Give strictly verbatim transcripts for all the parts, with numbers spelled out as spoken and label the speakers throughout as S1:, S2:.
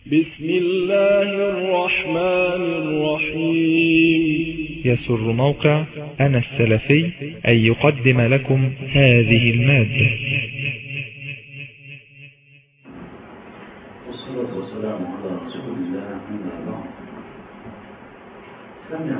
S1: بسم الله الرحمن الرحيم.
S2: يسر موقع أنا السلفي أن يقدم لكم هذه المادة.
S3: والصلاة والسلام على رسول الله أما بعد. سمع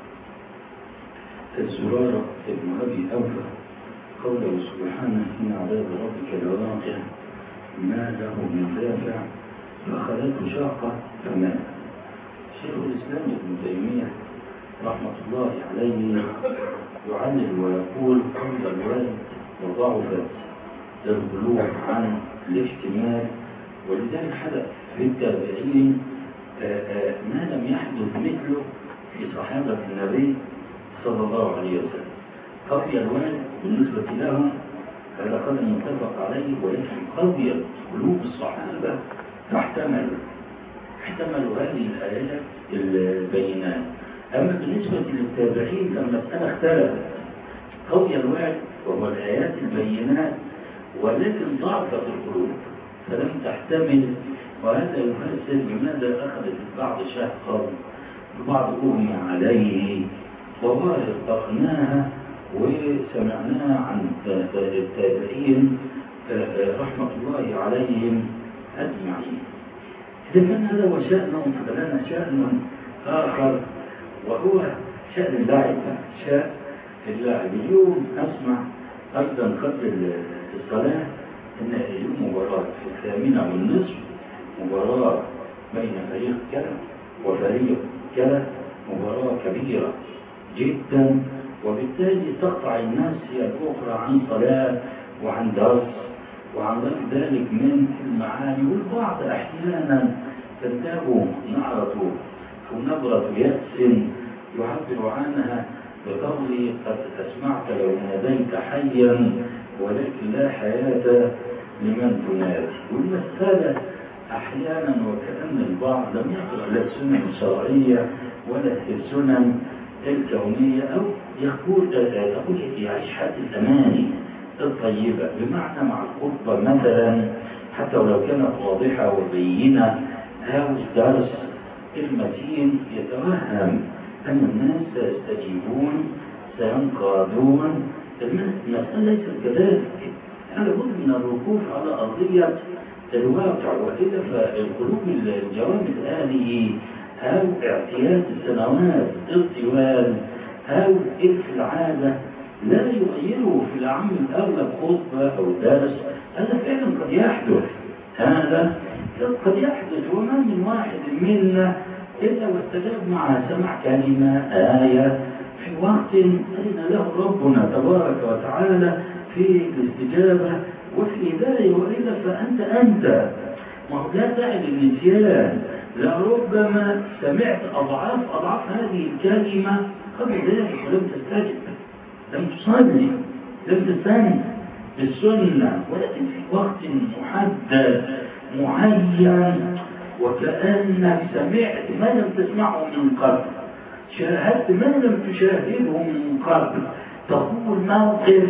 S3: الزرارة ابن أبي أوفى قوله سبحانه إن عذاب ربك لواقع ما له من دافع فأخذته شاقة فمات. شيخ الإسلام ابن تيمية رحمة الله عليه يعلل ويقول قول الوالد وضعفت البلوغ عن الاحتمال، ولذلك حدث في التابعين ما لم يحدث مثله في صحابة النبي صلى الله عليه وسلم. قوي الوالد بالنسبة لهم هذا قدر متفق عليه، ولكن قوي قلوب الصحابة فاحتملوا احتملوا هذه الآيات البينات. أما بالنسبة للتابعين فالمسألة اختلفت، قوي الوعد وهو الآيات البينات ولكن ضعفت القلوب فلم تحتمل، وهذا يفسر لماذا أخذت البعض شهقا البعض أغمي عليه، وظاهر طقناها وسمعناها عن التابعين رحمة الله عليهم أجمعين. إذا كان هذا هو شأنهم فلنا شأن آخر وهو شأن اللعب. شأن اللعب اليوم أسمع أيضا قبل الصلاة إن اليوم مباراة في الثامنة والنصف، مباراة بين فريق كذا وفريق كذا، مباراة كبيرة جدا، وبالتالي تقطع الناس هي الأخرى عن صلاة وعن درس وعن ذلك من المعاني. والبعض أحيانا تنتابه نعرة ونبرة يأس يعبر عنها بقول قد أسمعت لو ناديت حيا ولكن لا حياة لمن تنادي. والمسألة أحيانا وكأن البعض لم يقرأ لا السنن الشرعية ولا السنن الكونية، أو يقول تقول يعيش حياة الأماني الطيبة، بمعنى مع الخطبة مثلا حتى ولو كانت واضحة وبينة أو الدرس المتين يتوهم أن الناس سيستجيبون سينقادون. المسألة ليست كذلك، أنا بد من الوقوف على أرضية الواقع، وإلا فالقلوب الجوانب هذه أو اعتياد السنوات الطوال أو إلف العادة لا يغيره في العام الأول خطبة أو درس. هذا فعلا قد يحدث، هذا قد يحدث، وما من واحد منا إلا واستجاب مع سمع كلمة آية في وقت أذن له ربنا تبارك وتعالى في الاستجابة وفي الهداية، وإلا فأنت أنت ما هو لا داعي للنسيان. لربما سمعت أضعاف أضعاف هذه الكلمة قبل ذلك ولم تستجب، لم تصلي، لم تستند بالسنة، ولكن في وقت محدد معين وكأنك سمعت ما لم تسمعه من قبل، شاهدت ما لم تشاهده من قبل، تقول موقف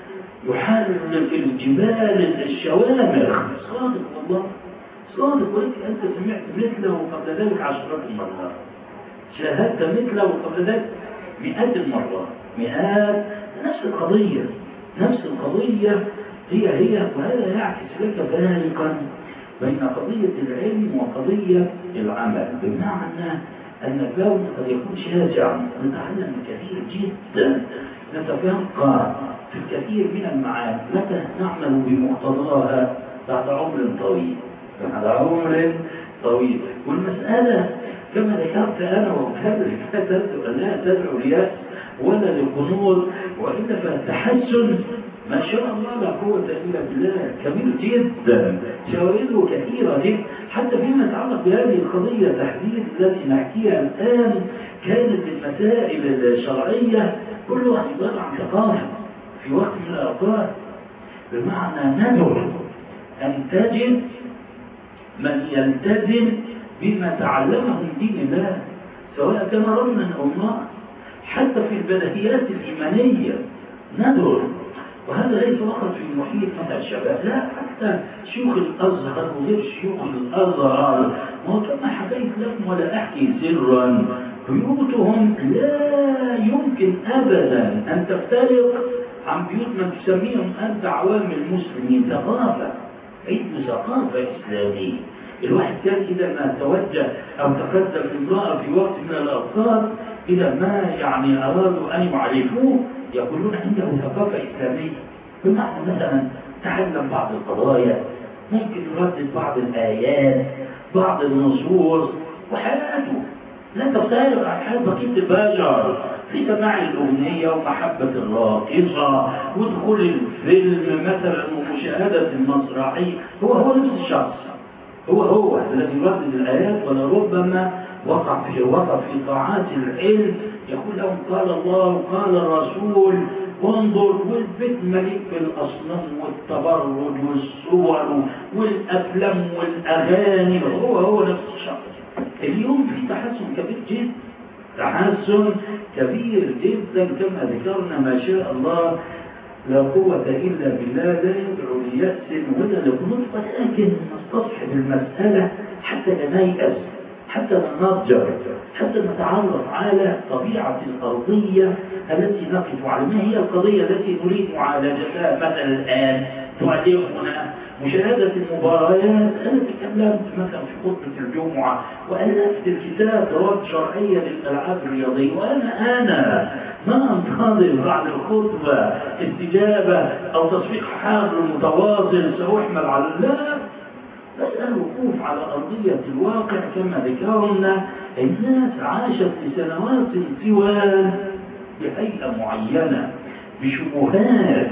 S3: يحرك الجبال الشوامخ. صادق والله صادق، ولكن أنت سمعت مثله قبل ذلك عشرات المرات، شاهدت مثله قبل ذلك مئات المرات، مئات. نفس القضية نفس القضية هي هي وهذا يعكس لك فارقا بين قضية العلم وقضية العمل، بمعنى أن الكون قد يكون شاسعا، نتعلم كثير جدا، نتفقه في الكثير من المعاني، متى نعمل بمقتضاها بعد عمر طويل بعد عمر طويل. والمسألة كما ذكرت أنا وكبر لا تدعو ليأس ولا للقنوط، وإلا فالتحسن ما شاء الله لا قوة إلا بالله كبير جدا، شواهده كثيرة جدا، حتى فيما يتعلق بهذه القضية تحديد التي نحكيها الآن كانت المسائل الشرعية كلها عبارة عن ثقافة في وقت من الأوقات، بمعنى ندر أن تجد من يلتزم بما تعلمه من دين الله سواء كان رجلا أو امرأة، حتى في البديهيات الإيمانية ندر. وهذا ليس فقط في محيط مثل الشباب، لا، حتى شيوخ الأزهر وغير شيوخ الأزهر وكما حكيت لكم ولا أحكي سرا، بيوتهم لا يمكن أبدا أن تفترق عن بيوت من تسميهم أنت عوام المسلمين. ثقافة، عنده ثقافة إسلامية. الواحد كان إذا ما توجه أو تقدم امرأة في وقت من الأوقات إذا ما يعني أرادوا أن يعرفوه يقولون عنده ثقافة إسلامية، بمعنى مثلا تعلم بعض القضايا، ممكن يردد بعض الآيات، بعض النصوص، وحياته لا تفترق عن حياة بقية البشر في سماع الأغنية ومحبة الراقصة ودخول الفيلم مثلا ومشاهدة المسرحية. هو هو نفس الشخص، هو هو الذي يردد الآيات، ولربما وقع في وقع في طاعات العلم يقول لهم قال الله وقال الرسول وانظر، والبيت مليء بالأصنام والتبرج والصور والأفلام والأغاني. هو هو نفس الشخص. اليوم في تحسن كبير جدا، تحسن كبير جدا كما ذكرنا ما شاء الله، لا قوة إلا بالله. لا يدعو ليأس ولا لقنوط، ولكن نستصحب المسألة حتى لا نيأس، حتى لا نضجر، حتى نتعرف على طبيعة الأرضية التي نقف عليها. ما هي القضية التي نريد معالجتها مثلا الآن؟ تعلمنا مشاهدة المباريات. أنا تكلمت مثلا في خطبة الجمعة وألفت الكتاب ضوابط شرعية للألعاب الرياضية، وأنا أنا ما أنتظر بعد الخطبة استجابة أو تصفيق حار متواصل سأحمل على الله. بس الوقوف على أرضية الواقع كما ذكرنا. الناس عاشت لسنوات طوال بهيئة معينة، بشبهات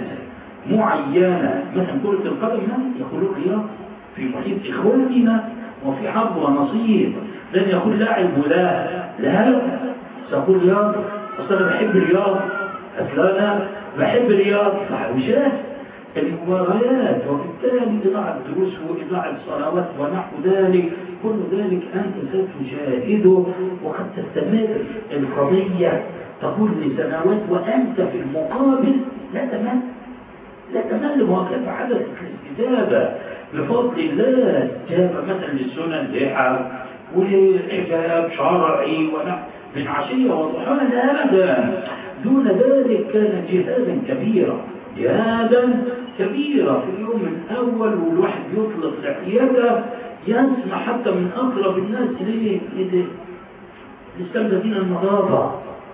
S3: معينة. مثلا كرة القدم يقولون رياضة في محيط إخواننا وفي حظ ونصيب، لن يقول لاعب ولا لا، سأقول رياضة، أصلا أنا بحب الرياضة، أصلا أنا بحب الرياضة، فحوشات المباريات، وبالتالي إضاعة دروس وإضاعة صلوات ونحو ذلك. كل ذلك أنت ستشاهده وقد تستمر القضية تقول لسنوات، وأنت في المقابل لا تمل لا تمل. وكيف حدثت الاستجابة بفضل الله؟ جاب مثلا للسنن لحى وحجاب شرعي ونحو من عشية وضحاها، لا أبدا. دون ذلك كان جهادا كبيرا، جهادا كبيرا في اليوم الأول، والواحد يطلق لحيته يسمع حتى من أقرب الناس إليه الإسلام الذين النظافة.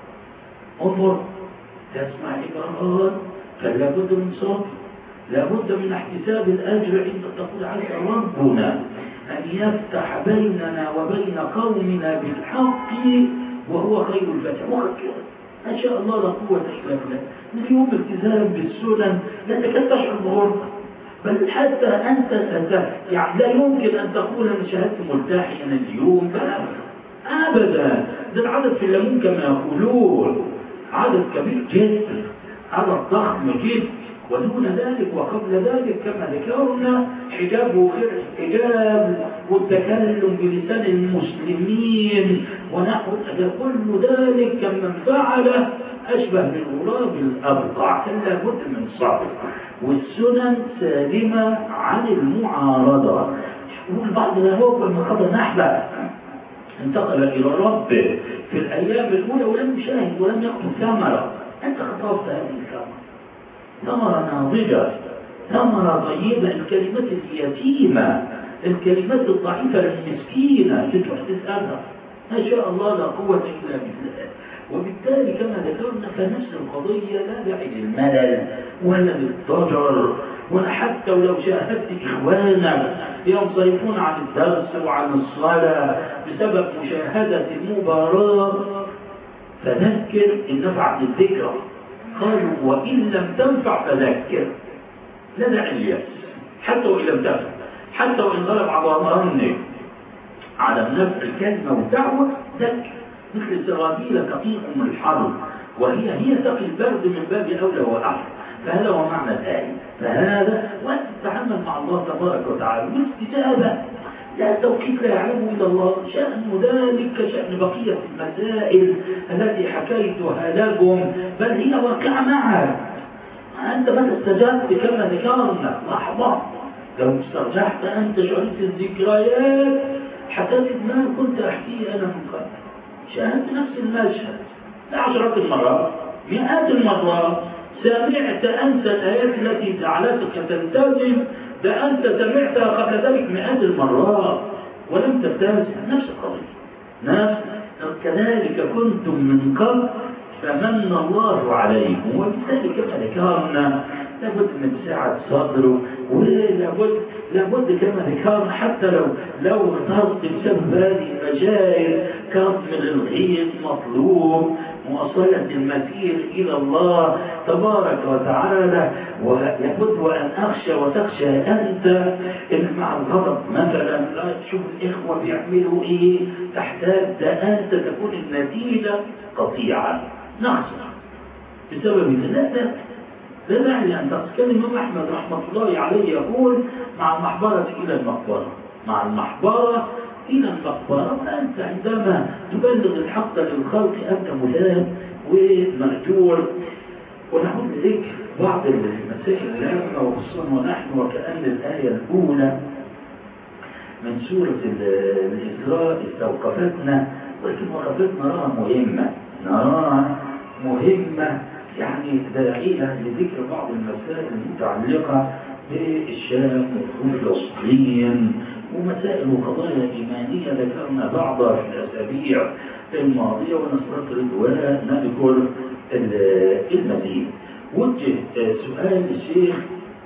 S3: انظر تسمع إجراءات، كان لابد من صبر، لابد من احتساب الأجر عند تقول عز ربنا أن يفتح بيننا وبين قومنا بالحق وهو خير الفتح. ما شاء الله لا قوة إلا بالله. اليوم التزام بالسنن لا تكاد تشعر بغربة، بل حتى أنت أنت يعني لا يمكن أن تقول أنا شاهدت ملتحيا اليوم، أبدا. ده العدد في الليمون كما يقولون عدد كبير جدا، عدد ضخم جدا. ودون ذلك وقبل ذلك كما ذكرنا حجاب وغير حجاب والتكلم بلسان المسلمين ونحو كل ذلك كمن فعله أشبه بالغراب الأبقع. كان لابد من صبر، والسنن سالمة عن المعارضة. والبعض لا هو لما قضى نحبه انتقل إلى ربه في الأيام الأولى ولم يشاهد ولم يأخذ ثمرة. أنت خطفت هذه الثمرة، ثمرة ناضجة، ثمرة طيبة. الكلمات اليتيمة، الكلمات الضعيفة المسكينة تروح تسألها، ما شاء الله لا قوة إلا بالله. وبالتالي كما ذكرنا فنفس القضية لا داعي للملل ولا للضجر، ولا حتى ولو شاهدت إخوانك ينصرفون عن الدرس وعن الصلاة بسبب مشاهدة المباراة، فذكر إن نفعت الذكرى. قالوا وإن لم تنفع فذكر، لا داعي لليأس حتى وإن لم تنفع، حتى وإن غلب على ظنك على نفع الكلمة والدعوة ذكر. مثل سرابيل تقيكم الحرب وهي هي تقي البرد من باب أولى وأحد. فهذا هو معنى الآية. فهذا وأن تتعامل مع الله تبارك وتعالى والاستجابة لا توقيت لا يعلمه إلا الله. شأن ذلك كشأن بقية المسائل التي حكيتها لكم، بل هي واقعة معها. أنت ما استجبت كما ذكرنا لحظة، لو استرجعت أنت شعرت الذكريات حتجد ما كنت أحكيه أنا من قبل. شاهدت نفس المشهد عشرات المرات، مئات المرات. سمعت أنت الآيات التي جعلتك تلتزم، ده أنت سمعتها قبل ذلك مئات المرات ولم تلتزم. نفس القضية، نفس كذلك كنتم من قبل فمن الله عليكم. وبالتالي كما ذكرنا لابد من سعة صدره، ولابد لابد كما ذكرنا حتى لو لو اغترت بسبب هذه المشاعر كظم الغيظ مطلوب، مواصلة المسير إلى الله تبارك وتعالى. ولابد وأن أخشى وتخشى أنت إن مع الغضب مثلا لا تشوف الإخوة بيعملوا إيه، تحتاج ده أنت تكون النتيجة قطيعة نخشى بسبب ذلك. لا داعي أن تتكلم. الإمام أحمد رحمة الله عليه يقول مع المحبرة إلى المقبرة، مع المحبرة إلى المقبرة. وأنت عندما تبلغ الحق للخلق أنت ملام ومأجور. ونعود لذكر بعض المسائل الهامة وخصوصا ونحن وكأن الآية الأولى من سورة الإسراء استوقفتنا، ولكن وقفتنا نراها مهمة، نراها مهمة يعني داعية لذكر بعض المسائل المتعلقة بالشام ودخول فلسطين ومسائل وقضايا إيمانية ذكرنا بعضها في الأسابيع الماضية، ونستطرد ونذكر المزيد. وجه سؤال الشيخ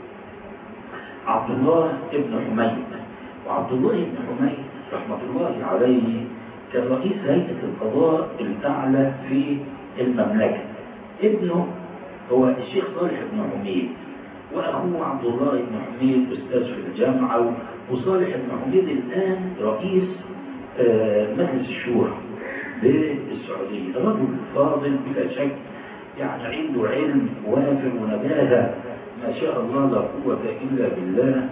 S3: عبد الله بن حميد، وعبد الله بن حميد رحمة الله عليه كان رئيس هيئة القضاء الأعلى في المملكة. ابنه هو الشيخ صالح بن حميد، وأخوه عبد الله بن حميد أستاذ في الجامعة. وصالح بن حميد الآن رئيس مجلس الشورى بالسعودية. رجل فاضل بلا شك، يعني عنده علم وافر ونباهة ما شاء الله لا قوة إلا بالله.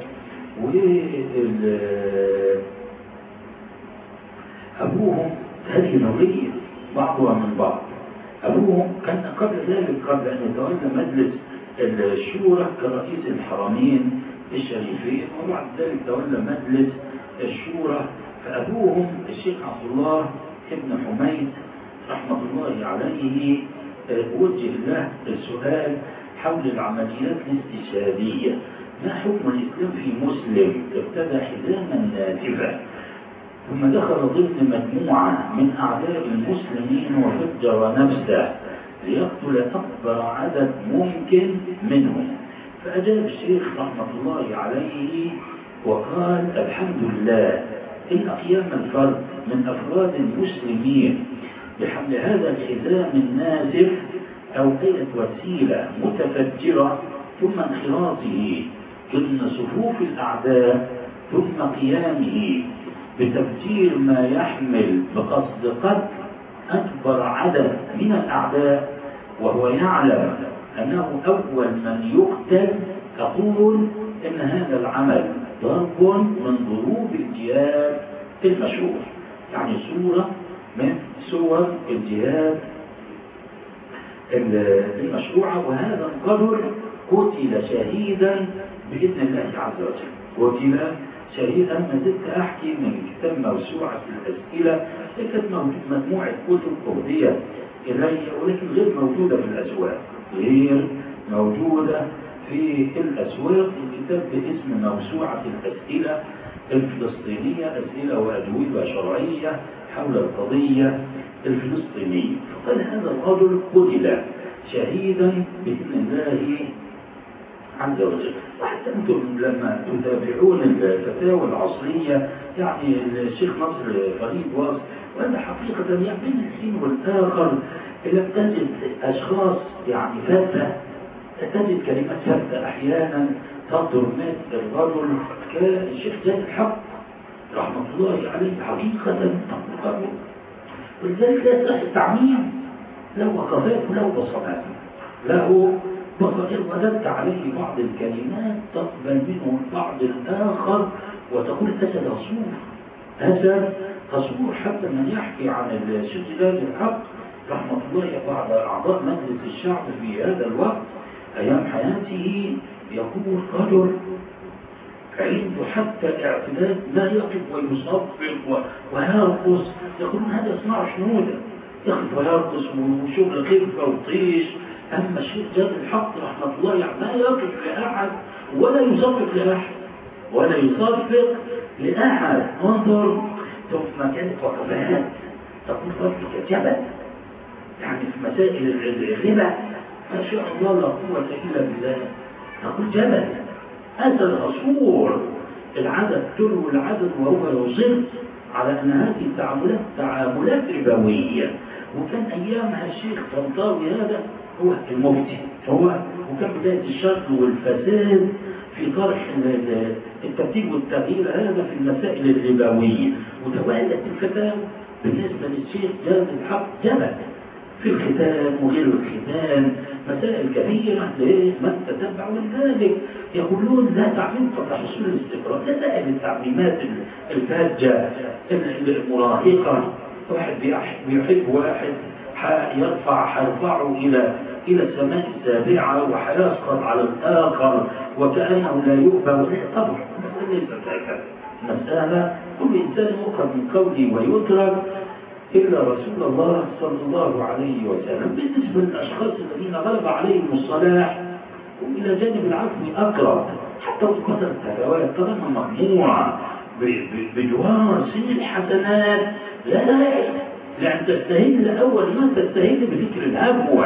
S3: وأبوهم هذه نوعية بعضها من بعض. أبوهم كان قبل ذلك قبل أن يتولى مجلس الشورى كرئيس الحرمين الشريفين، وبعد ذلك تولى مجلس الشورى. فأبوهم الشيخ عبد الله بن حميد رحمة الله عليه وجه له السؤال حول العمليات الاستشهادية. ما حكم الإسلام في مسلم ابتدى حزاما ناتفا ثم دخل ضمن مجموعة من أعداء المسلمين وفجر نفسه ليقتل أكبر عدد ممكن منهم؟ فأجاب الشيخ رحمة الله عليه وقال الحمد لله إن قيام الفرد من أفراد المسلمين بحمل هذا الحزام النازف أو أي وسيلة متفجرة ثم انخراطه ضمن صفوف الأعداء ثم قيامه بتفجير ما يحمل بقصد قتل أكبر عدد من الأعداء وهو يعلم أنه أول من يقتل، أقول إن هذا العمل ضرب من ضروب الجهاد المشروع، يعني صورة من صور الجهاد المشروعة. وهذا الرجل قتل شهيدا بإذن الله عز وجل، قتل شهيدا. ما زلت أحكي من كتاب موسوعة الأسئلة، كانت مجموعة كتب أهديت إلي ولكن غير موجودة في الأسواق، غير موجودة في الأسواق. الكتاب باسم موسوعة الأسئلة الفلسطينية، أسئلة وأجوبة شرعية حول القضية الفلسطينية. فقال هذا الرجل قتل شهيدا بإذن الله عز وجل. وحتى أنتم لما تتابعون الفتاوى العصرية، يعني الشيخ نصر فريد واصل، وهذا حقيقة يعني بين الحين والآخر لم تجد أشخاص يعني فتة، تجد كلمات فتة أحيانا تقدر مثل الرجل كالشيخ زاد الحق رحمة الله عليه حقيقة تقدر. ولذلك لا يصح التعميم، له وقفات وله بصمات، له بصائر رددت عليه بعض الكلمات تقبل منه البعض الآخر وتقول أسد غصور، أسد غصور. حتى من يحكي عن الشيخ زاد الحق رحمة الله بعض أعضاء مجلس الشعب في هذا الوقت أيام حياته يقول رجل عنده حتى اعتداد لا يقف ويصفق ويرقص، يقولون هذا صناعة شنودة، يقف ويرقص وشغل خفة وطيش. أما الشيخ جاد الحق رحمة الله يعني لا يقف لأحد ولا يصفق لأحد ولا يصفق لأحد. انظر في مكان وقفات تقول فضلك جبل، يعني في مسائل الربا ما شاء الله لا قوة إلا بالله، تقول جبل هذا العصور العدد تلو العدد وهو يصر على أن هذه التعاملات تعاملات ربوية. وكان أيامها الشيخ طنطاوي هذا هو المفتي، هو وكان بداية الشر والفساد في طرح الترتيب والتغيير هذا في المسائل الربوية، وتوالت الفتاوى بالنسبة للشيخ جاد الحق جبل في الختان وغير الختان، مسائل كثيرة لمن تتبع. ولذلك يقولون لا تعميم فتحصل الاستقرار، لا سائل التعميمات الفاجة المراهقة. واحد بيحب واحد يرفع حيرفعه إلى إلى السماء السابعة وحيسقط على الآخر وكأنه لا يؤبى. طبعا ليست هكذا، مسألة كل إنسان يؤخذ من قوله ويترك إلا رسول الله صلى الله عليه وسلم. بالنسبة للأشخاص الذين غلب عليهم الصلاح وإلى جانب العفو أقرب، حتى وقدر التفاوات طالما مجموعة بجوار سن الحسنات لا لا لأن تستهل أول ما تستهل بذكر العفو،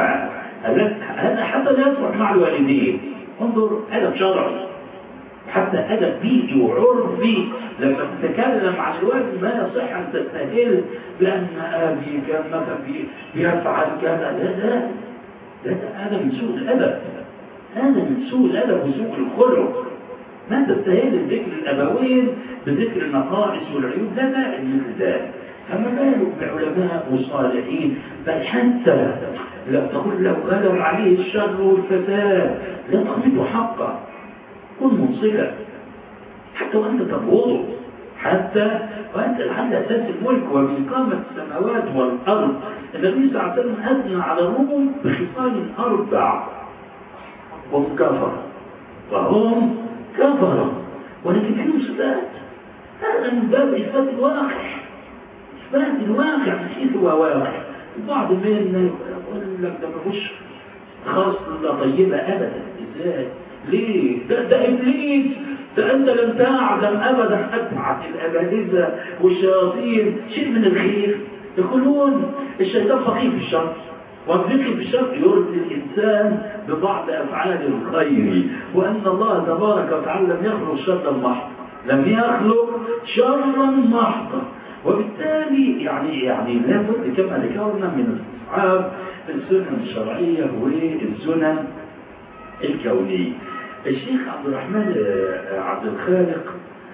S3: هذا حتى لا يصلح مع الوالدين. انظر أدب شرعي حتى أدب بيئي وعرفي، لما تتكلم عن الواجب ما يصح أن تستهل بأن أبي كان مثلا بيفعل كذا. لا لا لا هذا من سوء الأدب، هذا من سوء الأدب وسوء الخلق. ما تستهل ذكر الأبوين بذكر النقائص والعيوب، لا داعي مثل ذلك. فما بالك بعلماء وصالحين، بل حتى لا تقول لو غلب عليه الشر والفساد لا تقبضه حقه، كن منصفا حتى وأنت تبغضه، حتى وأنت على أساس الملك وبإقامة السماوات والأرض. النبي صلى الله عليه وسلم أثنى على الروم بخصال أربع وهم كفر وهم كفر ولكن فيهم صفات، هذا من باب إثبات الواقع، إثبات الواقع حيث هو واقع. البعض منا يقول لك ده مفيش خاصة طيبة أبدا. إزاي؟ ليه؟ ده, ده إبليس، ده أنت لم تعلم أبدا أتبعت الأبالسة والشياطين شيء من الخير. يقولون الشيطان فقيه في الشر، والذكر في الشر يرد الإنسان ببعض أفعال الخير، وأن الله تبارك وتعالى لم يخلق شرا محضا، لم يخلق شرا محضا. وبالتالي يعني يعني لا بد كما ذكرنا من استصحاب السنن الشرعية والسنن الكونية. الشيخ عبد الرحمن عبد الخالق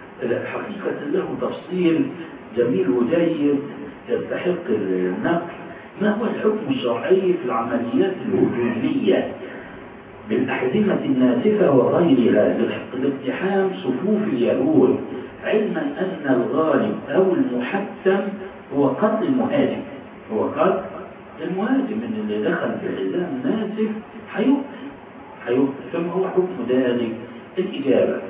S3: حقيقة له تفصيل جميل وجيد يستحق النقل. ما هو الحكم الشرعي في العمليات الهجومية بالأحزمة الناسفة وغيرها لاقتحام صفوف اليهود، علما أن الغالب أو المحتم هو قتل المهاجم، هو قتل المهاجم اللي دخل في حزام ناسف حيقتل حيقتل. فما هو حكم ذلك؟ الإجابة: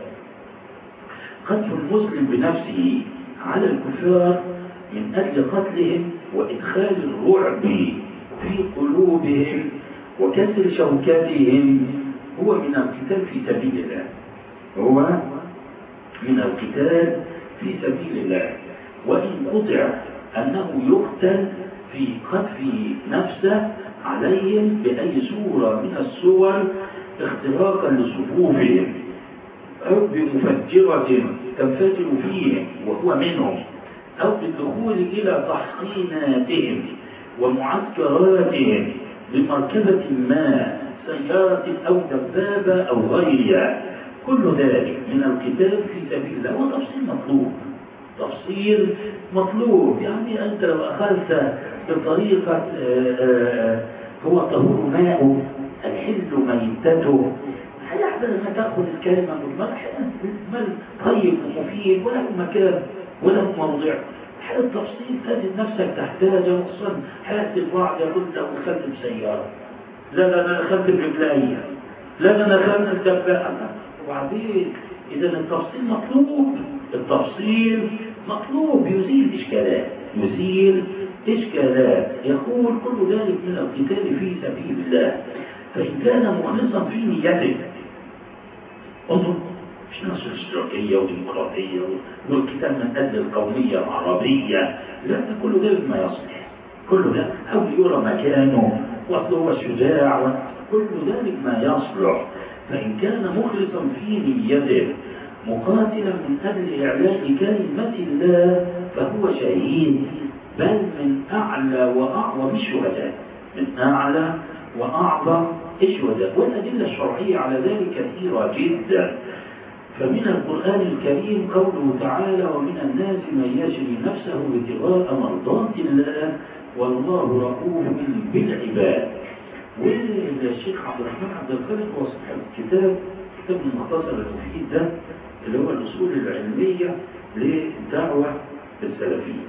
S3: قتل المسلم بنفسه على الكفار من أجل قتلهم وإدخال الرعب في قلوبهم وكسر شوكتهم هو من القتال في سبيل الله، هو من القتال في سبيل الله. وإن قطع أنه يقتل في قتل نفسه عليهم بأي صورة من الصور اختراقا لصفوفهم أو بمفجرة تنفجر فيهم وهو منهم، أو بالدخول إلى تحصيناتهم ومعسكراتهم بمركبة ما سيارة أو دبابة أو غيرها، كل ذلك من القتال في سبيل الله. وتفصيل مطلوب، تفصيل مطلوب. يعني أنت لو أخذت بطريقة هو طهور ماءه الحل ميتته، هيحدث لما تأخذ الكلمة بالمال طيب ومفيد وله مكان وله موضع. حال التفصيل تجد نفسك تحتاج وصلا. حالة البعض يقول لو دخلت بسيارة، لا لا أنا دخلت برجلية، لا لا أنا دخلت بدبابة، وبعدين إذا التفصيل مطلوب، التفصيل مطلوب يزيل إشكالات، يزيل إشكالات. يقول كل ذلك من القتال في سبيل الله، فإن كان مخلصا في نيته. انظر، مش ناس اشتراكية وديمقراطية والكتاب من أجل القومية العربية، لا، كل ذلك ما يصلح، كل ذلك أو يرى مكانه وأصله هو الشجاع، كل ذلك ما يصلح. فإن كان مخلصا في نيته مقاتلا من أجل إعلاء كلمة الله فهو شهيد، بل من أعلى وأعظم الشهداء، من أعلى وأعظم الشهداء. والأدلة الشرعية على ذلك كثيرة جدا. فمن القرآن الكريم قوله تعالى: ومن الناس من يشري نفسه ابتغاء مرضات الله والله رؤوف بالعباد. والشيخ عبد الرحمن عبد الخالق هو صاحب الكتاب، كتاب المختصر المفيد ده اللي هو الأصول العلمية للدعوة السلفية.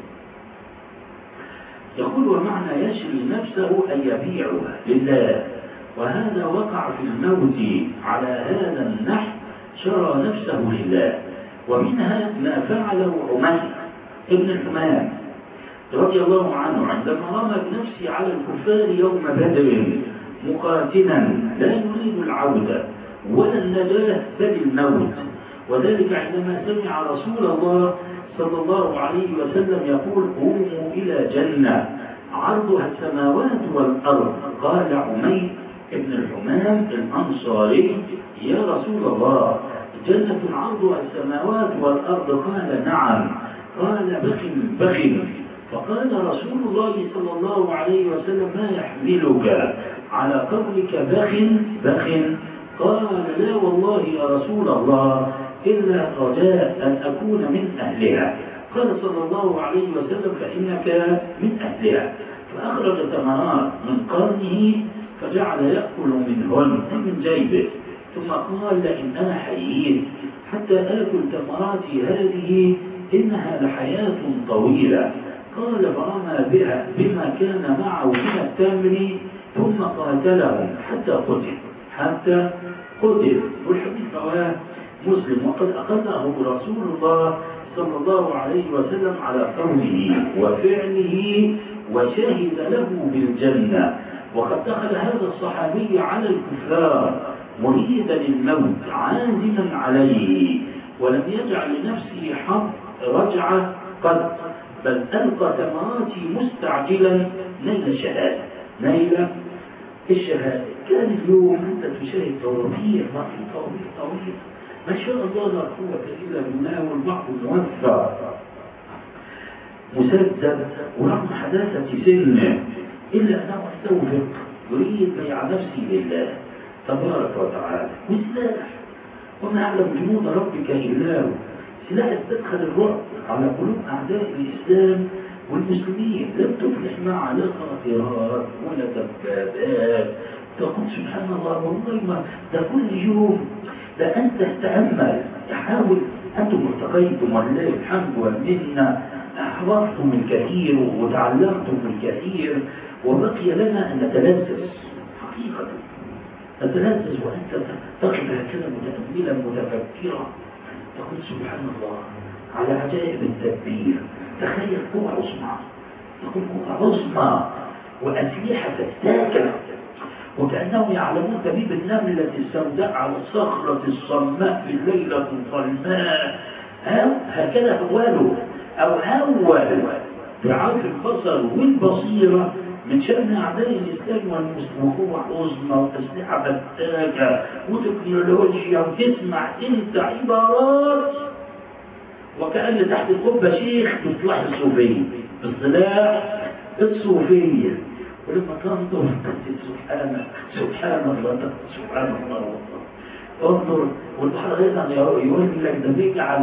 S3: يقول: ومعنى يشري نفسه أن يبيعها لله، وهذا وقع في الموت على هذا النحو، شرى نفسه لله. ومنها ما فعله عمير ابن الحمام رضي الله عنه عندما رمى بنفسه على الكفار يوم بدر مقاتلا لا يريد العودة ولا النجاة بل الموت، وذلك عندما سمع رسول الله صلى الله عليه وسلم يقول: قوموا إلى جنة عرضها السماوات والأرض. قال عمير ابن الحمام الأنصاري: يا رسول الله، جنة عرضها السماوات والأرض؟ قال: نعم. قال: بخ بخ. فقال رسول الله صلى الله عليه وسلم: ما يحملك على قولك بخ بخ؟ قال: لا والله يا رسول الله، إلا رجاء أن أكون من أهلها. قال صلى الله عليه وسلم: فإنك من أهلها. فأخرج ثمرات من قرنه فجعل يأكل منهن من جيبه، ثم قال: لئن أنا حييت حتى آكل ثمراتي هذه إنها لحياة طويلة. قال: فرمى بها بما كان معه من التمر ثم قاتلهم حتى قتل حتى قتل. والحديث رواه مسلم. وقد أخذه رسول الله صلى الله عليه وسلم على قوله وفعله وشهد له بالجنة. وقد دخل هذا الصحابي على الكفار مريدا الموت عازما عليه، ولم يجعل لنفسه حظ رجعة قد، بل ألقى ثمراته مستعجلا نيل الشهادة، نيل الشهادة. كان اليوم أنت تشاهد طوابير طويل طويل طويل ما شاء الله لا قوة إلا بالله، والبعض موفق مسدد ورغم حداثة سنه إلا أنه استوفق يريد بيع نفسه لله تبارك وتعالى. وسلاح وما يعلم جنود ربك إلا هو، سلاح تدخل الرعب على قلوب أعداء الإسلام والمسلمين. لم تفلح مع لا خاطرات ولا دبابات. تقول سبحان الله والله ما ده كل يوم. ده أنت تتأمل، تحاول. أنتم ارتقيتم ولله الحمد والمنة، أحررتم الكثير وتعلمتم الكثير، وبقي لنا أن نتلذذ حقيقة، نتلذذ وأنت تقف هكذا متأملا متفكرا تقول سبحان الله على عجائب التدبير. تخيل قوة عظمى، تقول قوة عظمى وأسلحة فتاكة، وكأنهم يعلمون دبيب النملة السوداء على الصخرة الصماء في الليلة الظلماء. هكذا هواله أو هول بعرف البصر والبصيرة من شأن أعداء الإسلام والمسلمين. قوة عظمى وأسلحة فتاكة وتكنولوجيا، وتسمع أنت عبارات وكأن تحت القبة شيخ بسلاح الصوفية، بالسلاح الصوفية. ولما تنظر سبحان سبحان الله سبحان الله انظر. والبحر ايضا يقول لك ده بيجعل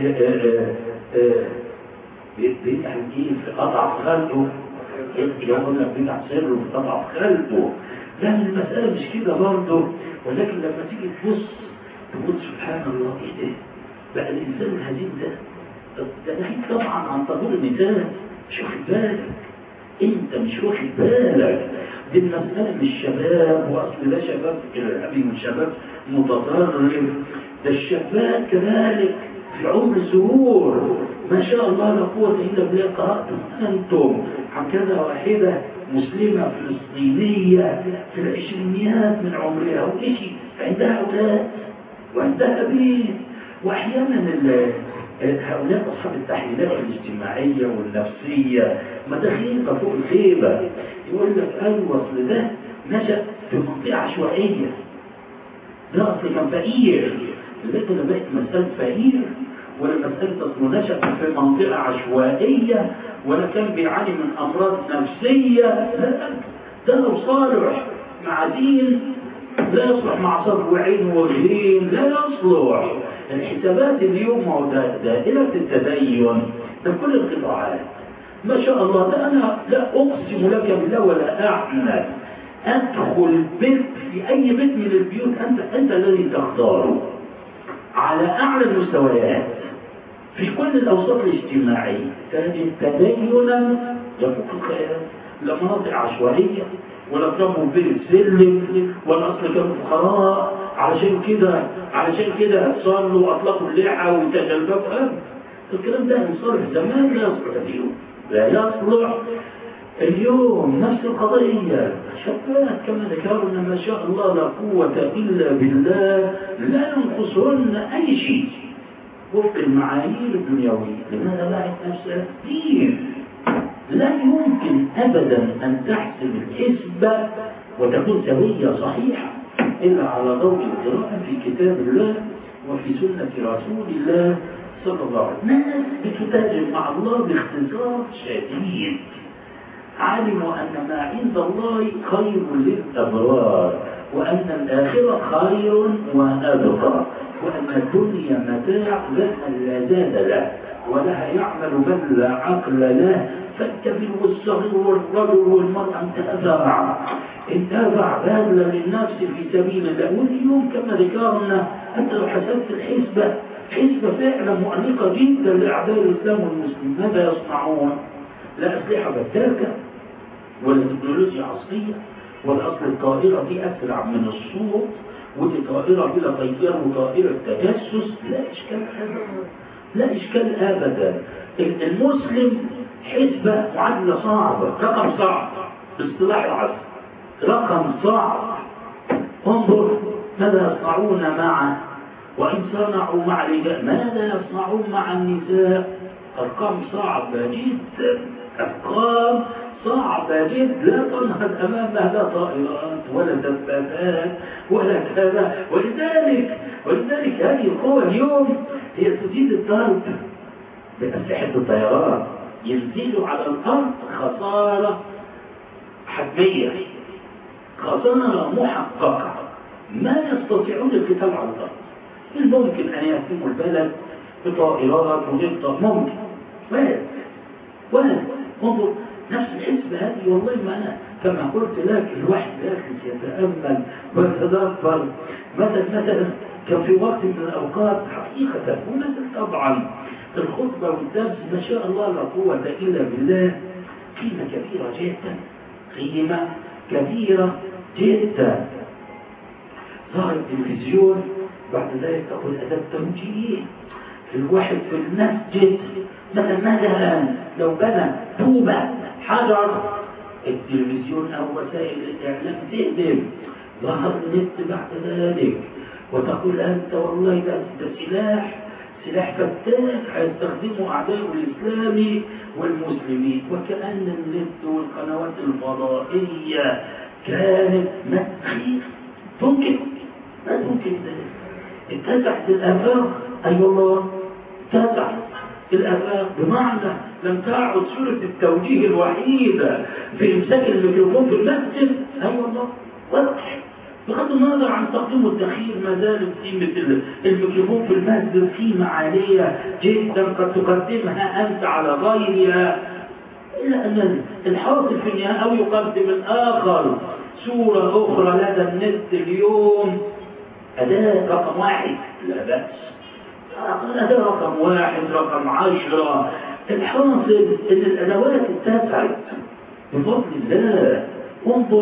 S3: بيجعل كيف اضعف خلقه، يقول لك بيجعل سره في اضعف خلقه. لكن المسألة مش كده برضه، ولكن لما تيجي تبص تقول سبحان الله ايه ده بقى الانسان الهزيم ده. ده ناهيك طبعا عن طابور المثال، مش واخد بالك، انت مش واخد بالك. دي المسألة مش شباب، واصل ده شباب ارهابي وشباب متطرف ده الشابات كذلك في عمر الزهور ما شاء الله لا قوة إلا بالله. قرأتم أنتم عن كذا واحدة مسلمة فلسطينية في العشرينيات من عمرها وإشي عندها أولاد وعندها بيت. وأحيانا هؤلاء أصحاب التحليلات الاجتماعية والنفسية مداخيل فوق الخيبة يقول لك أيوة أصل ده نشأ في منطقة عشوائية، ده أصل كان فقير، لذلك أنا بقيت مسألة فقير ولا مسألة أصله نشأ في منطقة عشوائية ولا كان بيعاني من أمراض نفسية. لا، ده لو صالح مع دين لا يصلح مع صدر وعين وجهين، لا يصلح. الحسابات اليوم دائرة التدين في كل القطاعات ما شاء الله. ده أنا لا أقسم لك بالله ولا أعلم أدخل بيت في أي بيت من البيوت أنت أنت الذي تختاره على أعلى المستويات في كل الأوساط الاجتماعية تجد تدينا يفوق الخيال. لا مناطق عشوائية ولا كانوا بين السلم ولا أصل كانوا فقراء علشان كده علشان كده صلوا وأطلقوا اللحى وتجلبوا. الكلام ده ينصرف زمان لا يصلح اليوم، لا يصلح اليوم. نفس القضية شباب كما ذكرنا ما شاء الله لا قوة إلا بالله لا ينقصهن أي شيء وفق المعايير الدنيوية. لماذا لا نفسها كثير؟ لا يمكن أبدا أن تحسب الحسبة وتكون سوية صحيحة إلا على ضوء القراءة في كتاب الله وفي سنة رسول الله صلى الله عليه وسلم. ناس بتتاجر مع الله باختصار شديد، علموا أن ما عند الله خير للأبرار وأن الآخرة خير وأبقى وأن الدنيا متاع لها لا زاد له ولها يعمل من لا عقل له. فالكبير والصغير والرجل والمرأة انتفع انتفع باذلا للنفس في سبيل الله. واليوم كما ذكرنا أنت لو حسبت الحسبة حسبة فعلا مؤلقة جدا لأعداء الإسلام والمسلمين. ماذا يصنعون؟ لا أسلحة بتاكة ولا تكنولوجيا عصرية ولا أصل الطائرة دي أسرع من الصوت ودي طائرة بلا طيار وطائرة تجسس. لا إشكال أبدا، لا إشكال أبدا. المسلم حسبة معادلة صعبة، رقم صعب باصطلاح العصر، رقم صعب. انظر ماذا يصنعون معه وإن صنعوا مع الرجال ماذا يصنعون مع النساء. أرقام صعبة جدا، أرقام صعبة جدا لا تنهض أمامها لا طائرات ولا دبابات ولا كذا. ولذلك ولذلك هذه القوة اليوم هي تزيد الضرب بأسلحة الطيران، ينزلوا على الأرض خسارة حتمية، خسارة محققة، ما يستطيعون القتال على الأرض. الممكن أن يهزموا البلد بطائرات وغير ممكن وارد وارد. انظر نفس الحسبة هذه والله ما أنا كما قلت لك الواحد داخل يتأمل ويتدبر. مثلا مثلا كان في وقت من الأوقات حقيقة ومثل طبعا الخطبة والدرس ما شاء الله لا قوة إلا بالله قيمة كبيرة جدا، قيمة كبيرة جدا. ظهر التلفزيون بعد ذلك تقول أداة توجيه الواحد في المسجد مثلا مثلا لو بنى طوبة حجر التلفزيون أو وسائل الإعلام تهدم. ظهر النت بعد ذلك وتقول أنت والله ده, ده سلاح سلاح فتاك هيستخدمه أعداء الإسلام والمسلمين. وكأن النت والقنوات الفضائية كانت مخيف ممكن ما ممكن ذلك. اتسعت الآفاق أي أيوة والله اتسعت الآفاق بمعنى لم تعد سورة التوجيه الوحيدة في إمساك الميكروفون في المسجد. أي أيوة والله واضح بغض النظر عن تقديم والتأخير ما زالت قيمة الميكروفون في المسجد قيمة عالية جدا قد تقدمها أنت على غيرها. إلا أن الحاصل في النهاية أو يقدم الآخر صورة أخرى لدى النت اليوم أداة رقم واحد لا بأس، أداة رقم واحد رقم عشرة. الحاصل أن الأدوات اتسعت بفضل الله. انظر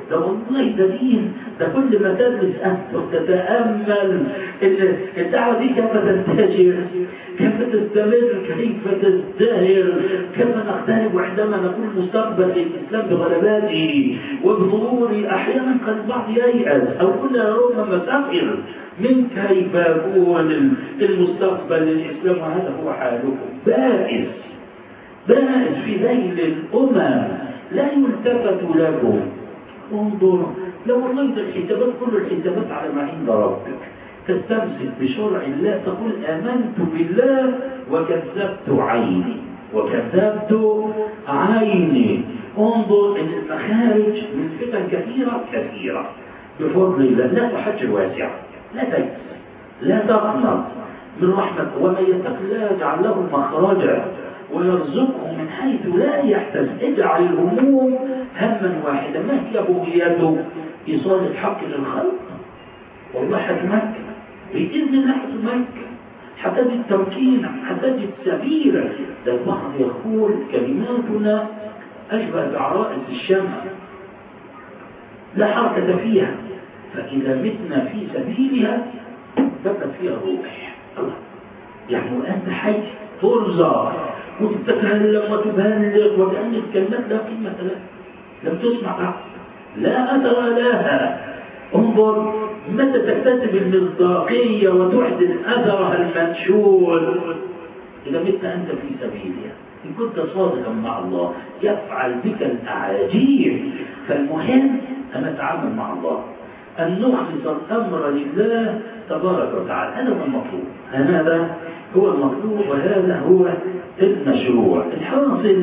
S3: ده والله ده دين، ده كل ما تدرس أنت وتتأمل الدعوة دي كيف تنتشر، كيف تستمر، كيف تزدهر، كيف نقترب عندما نكون مستقبل الإسلام بغلباته وبظهوره. أحيانا قد البعض ييأس أو كنا ربما مسافر من كيف يكون المستقبل للإسلام، وهذا هو حالكم بائس بائس في ذيل الأمم لا يلتفت لكم. انظروا لو والله الحسابات كل الحسابات على ما عند ربك، تستمسك بشرع الله، تقول آمنت بالله وكذبت عيني وكذبت عيني. انظر ان المخارج من فتن كثيرة كثيرة بفضل الله. لا تحجر واسعة، لا تيأس، لا تقنط من رحمة، ومن يتق الله يجعل له مخرجا ويرزقه من حيث لا يحتسب. اجعل الهموم هما واحدا. ما هي بغيته؟ إيصال الحق للخلق. والله حكمك بإذن الله حكمك، حتجد تمكينا، حتجد سبيلا. ده البعض يقول كلماتنا أشبه بعرائس الشمس لا حركة فيها، فإذا متنا في سبيلها ثبت فيها الروح. يعني أنت حي ترزق وتتكلم وتبلغ وكأن الكلمات لا قيمة لها، لم تسمع بعد، لا أثر لها. انظر متى تكتسب المصداقية وتحدث أثرها المنشور؟ إذا مت أنت في سبيلها، إن كنت صادقا مع الله يفعل بك الأعاجيب. فالمهم أن نتعامل مع الله، أن نخلص الأمر لله تبارك وتعالى. هذا هو المطلوب، هذا هو المطلوب، وهذا هو المشروع. الحاصل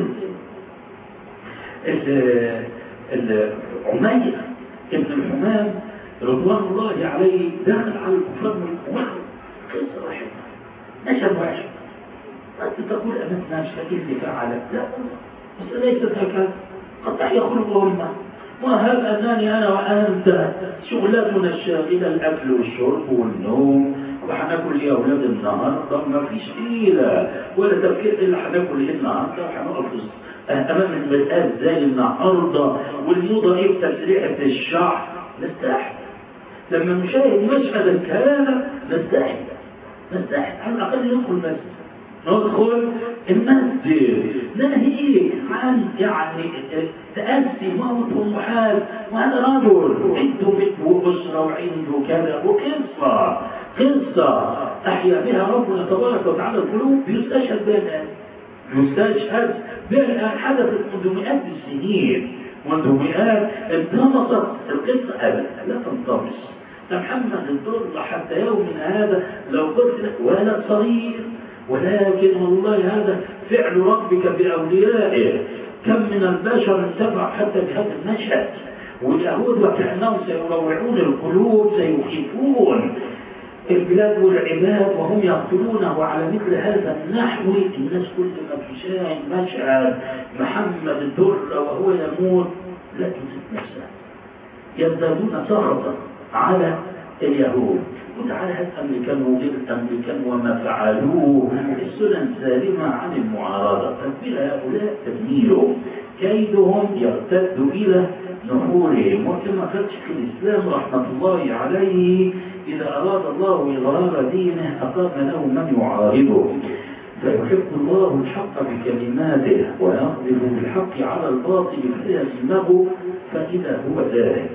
S3: عمير ابن الحمام رضوان الله عليه دخل على الكفار من الكفار، قصة رحمة نشر واحد. أنت تقول أمام نفسك اللي فعلت، لا بس ليست هكذا، قد يخرجهم. وهذا أنني أنا وأنت شغلاتنا الشاغلة الأكل والشرب والنوم، وحناكل يا أولاد النهارده ما فيش حيلة ولا تفكير إلا حناكل إيه النهارده، وحنقف أمام المرآة زي النهارده، والموضة إيه بتسريحة الشعر. نستحي لما نشاهد مشهد الكلام، نستحي نستحي على الأقل ندخل المسجد، ندخل المسجد ناهيك عن يعني تأسي موت ومحال. وهذا رجل عنده بيت وأسرة وعنده كذا وقصة قصة أحيا بها ربنا تبارك وتعالى القلوب. يستشهد بها الآن، يستشهد بها الآن، حدثت منذ مئات السنين، منذ مئات. انطمست القصة أبدا، لا تنطمس. محمد الضر حتى يومنا هذا لو قلت لك ولد صغير، ولكن والله هذا فعل ربك بأوليائه. كم من البشر انتفع حتى بهذا المشهد، واليهود وكأنهم سيروعون القلوب، سيخيفون البلاد والعباد وهم يقتلونه على مثل هذا النحو. الناس كل ما تشاهد مشهد محمد الدر وهو يموت لا تزيد نفسها، يزدادون سخطا على اليهود. وتعالى هذا أمريكان وغير أمريكان وما فعلوه، السنن سالمة عن المعارضة. تدبير هؤلاء تدميرهم، كيدهم يرتد إلى نحورهم. وكما قال شيخ الإسلام رحمة الله عليه إذا أراد الله إظهار دينه أقام له من يعارضه، فيحب الله الحق بكلماته ويقذف بالحق على الباطل فيهزمه فإذا هو ذلك.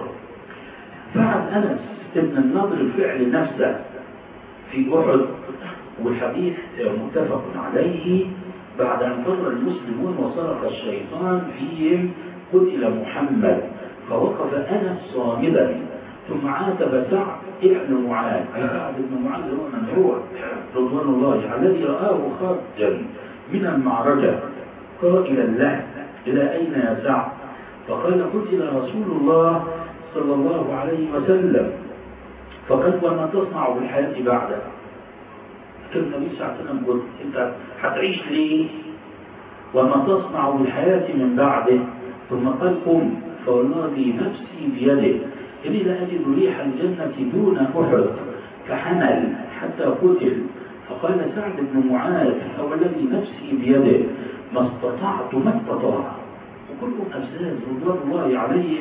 S3: بعد أنس ابن النضر الفعل نفسه في أحد، والحديث متفق عليه، بعد أن فر المسلمون وصرخ الشيطان فيهم قتل محمد، فوقف أنس صامدا، ثم عاتب سعد ابن معاذ. سعد بن معاذ هو من هو رضوان الله الذي رآه خارجا من المعركة قائلا له إلى أين يا سعد؟ فقال قتل رسول الله صلى الله عليه وسلم. فقال وما تصنع بالحياة بعده؟ كان النبي صلى الله عليه وسلم قلت انت هتعيش ليه؟ وما تصنع بالحياة من بعده؟ ثم قال قم فوالله نفسي بيده إني لا أجد ريح الجنة دون أحد، فحمل حتى قتل. فقال سعد بن معاذ هو الذي نفسي بيده ما استطعت ما استطاع. وكلهم أجزاز رضوان الله عليهم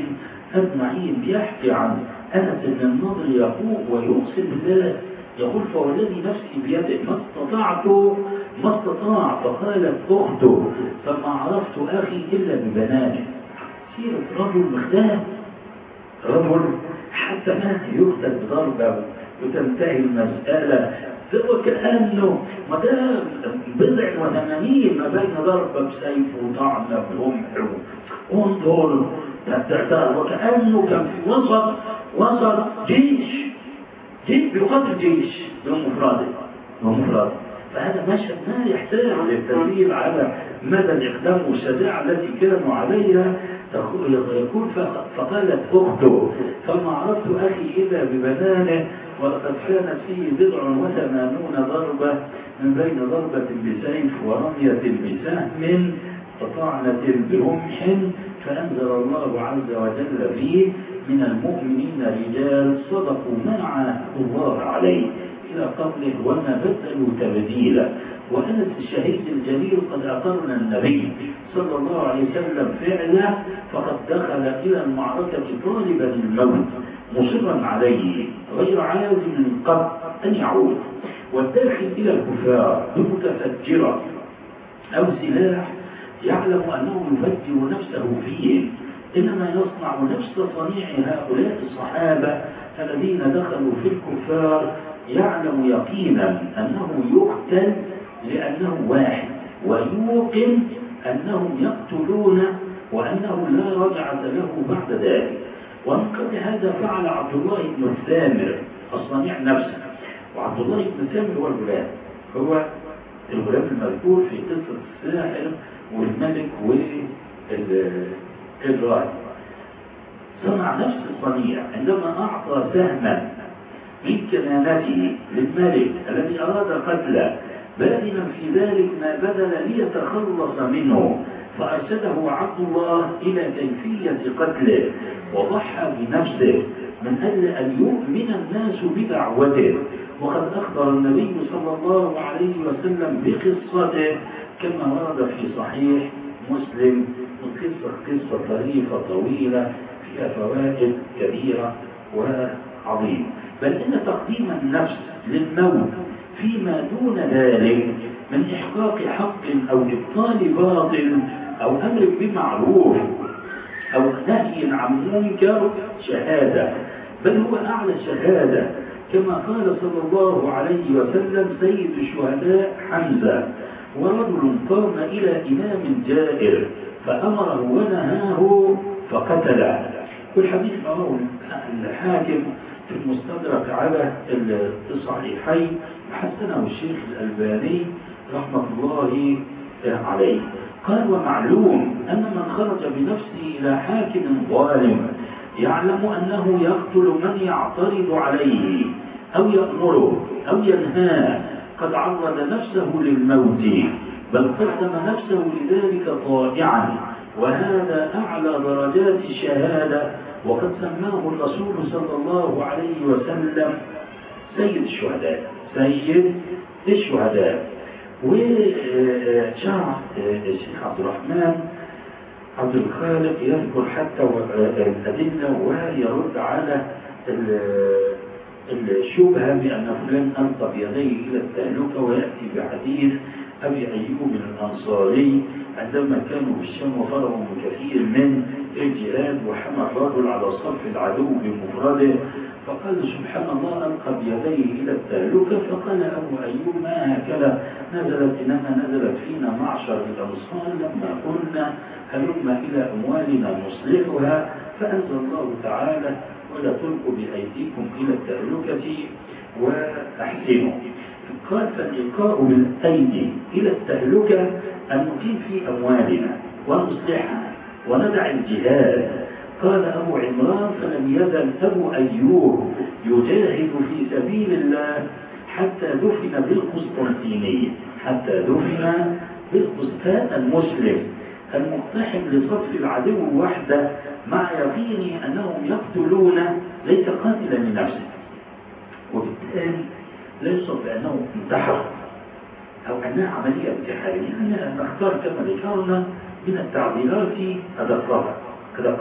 S3: أجمعين. بيحكي عن أنس بن النضر يقول ويقسم بالله يقول فوالذي نفسي بيده ما استطعت ما استطاع فقالت أخته فما عرفت أخي إلا ببنانه. سيرة رجل مختلف، رجل حتى ما يقتل بضربة وتنتهي المسألة وكأنه ما ده بضع وثمانين ما بين ضربة بسيف وطعنة برمح وانظر وكأنه كان في وسط وسط جيش جيش بيقاتل جيش بمفرده بمفرده. فهذا مشهد ما يحتاج للتدريب على مدى الإقدام والشجاعة التي كانوا عليها. يقول فقالت أخته فما عرفت أخي إلا ببنانه ولقد كانت فيه بضع وثمانون ضربة من بين ضربة بسيف ورمية بسهم وطعنة برمح. فأنزل الله عز وجل فيه من المؤمنين رجال صدقوا ما عاهدوا الله عليه إلى قوله وما بدلوا تبديلا. وأنس الشهيد الجليل قد أقرنا النبي صلى الله عليه وسلم فعلا فقد دخل إلى المعركة طالبا الموت مصرا عليه غير عاوز من قبل أن يعود، والداخل إلى الكفار بمتفجرة أو سلاح يعلم أنه يفجر نفسه فيه، إنما يصنع نفس صنيع هؤلاء الصحابة الذين دخلوا في الكفار يعلم يقينا أنه يقتل لأنه واحد ويوقن أنهم يقتلون وأنه لا رجعة له بعد ذلك. ومن قبل هذا فعل عبد الله بن الثامر الصنيع نفسه. وعبد الله بن الثامر هو الغلام، هو الغلام المذكور في قصة الساحر والملك والراهب. صنع نفس الصنيع عندما أعطى سهما من كنانته للملك الذي أراد قتله بادنا في ذلك ما بذل ليتخلص منه، فأرشده عبد الله إلى كيفية قتله وضحى بنفسه من أجل أن يؤمن الناس بدعوته. وقد أخبر النبي صلى الله عليه وسلم بقصته كما ورد في صحيح مسلم، قصة قصة طريفة طويلة فيها فوائد كبيرة وعظيمة. بل إن تقديم النفس للموت فيما دون ذلك من إحقاق حق أو إبطال باطل أو أمر بمعروف أو نهي عن منكر شهادة، بل هو أعلى شهادة كما قال صلى الله عليه وسلم سيد الشهداء حمزة ورجل قام إلى إمام جائر فأمره ونهاه فقتله. والحديث رواه الحاكم في المستدرك على الصحيحين وحسنه الشيخ الألباني رحمة الله عليه. قال ومعلوم أن من خرج بنفسه إلى حاكم ظالم يعلم أنه يقتل من يعترض عليه أو يأمره أو ينهاه قد عرض نفسه للموت، بل قدم نفسه لذلك طائعا، وهذا أعلى درجات الشهادة. وقد سماه الرسول صلى الله عليه وسلم سيد الشهداء سيد الشهداء. وشرع الشيخ عبد الرحمن عبد الخالق يذكر حتى الأدلة ويرد على الشبهة بأن فلان ألقى بيديه إلى التهلكة، ويأتي بحديث أبي أيوب الأنصاري عندما كانوا في الشام وفرغوا من كثير من الجهاد وحمى الرجل على صف العدو بمفرده فقال سبحان الله ألقى بيديه إلى التهلكة. فقال أبو أيوب ما هكذا نزلت، إنما نزلت فينا معشر الأنصار لما قلنا هلما إلى أموالنا نصلحها، فأنزل الله تعالى ولا تلقوا بأيديكم إلى التهلكة وأحسنوا. قال فالإلقاء بالأيدي إلى التهلكة أن نقيم في أموالنا ونصلحها وندع الجهاد. قال أبو عمران فلم يزل أبو أيوب يجاهد في سبيل الله حتى دفن بالقسطنطينية، حتى دفن بالقسطنطينية. المسلم المقتحم لصف العدو وحده مع يقينه أنهم يقتلون ليس قاتلا لنفسه، وبالتالي لا يصف بأنه انتحر أو أنها عملية انتحارية. نختار كما ذكرنا من التعبيرات أدقها أدقها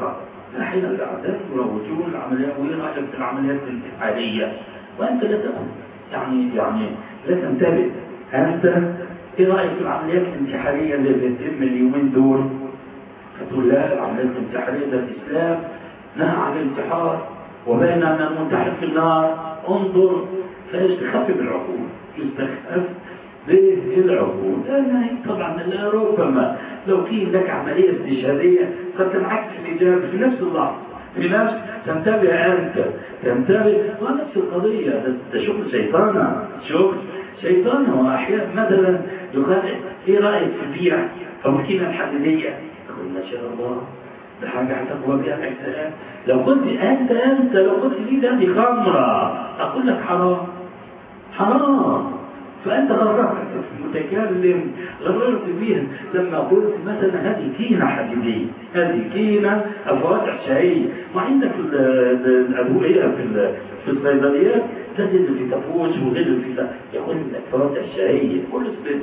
S3: حين الأعداء يروجون العمليات وين رأيك في العمليات الانتحارية وأنت لا تكون يعني يعني لا تنتبه. أنت إيه رأيك في العمليات الانتحارية اللي بتتم اليومين دول؟ فتقول لا العمليات الانتحارية ده الإسلام نهى عن الانتحار وبين أن المنتحر في النار. انظر فيستخف بالعقول يستخف بالعقول. طبعا لا ربما لو في لك عملية استشهادية قد تنعكس الإجابة في نفس اللحظة في نفس تنتبه أنت تنتبه ونفس القضية. ده شغل شيطانة شغل شيطانة. وأحيانا مثلا يقال إيه رأيك في البيئة فمكينة الحديدية تقول ما شاء الله ده حاجة هتقوى بها الأجزاء. لو كنت أنت أنت لو كنت لي ده دي خمرة أقول لك حرام حرام. فأنت غررت المتكلم غررت بيها لما قلت مثلا هذه كينة حديدية هذه كينة الفواتح شهية. وعندك الأدوية في في الصيدليات تجد في تفوش وغير في يقول لك فواتح شهية كل سبت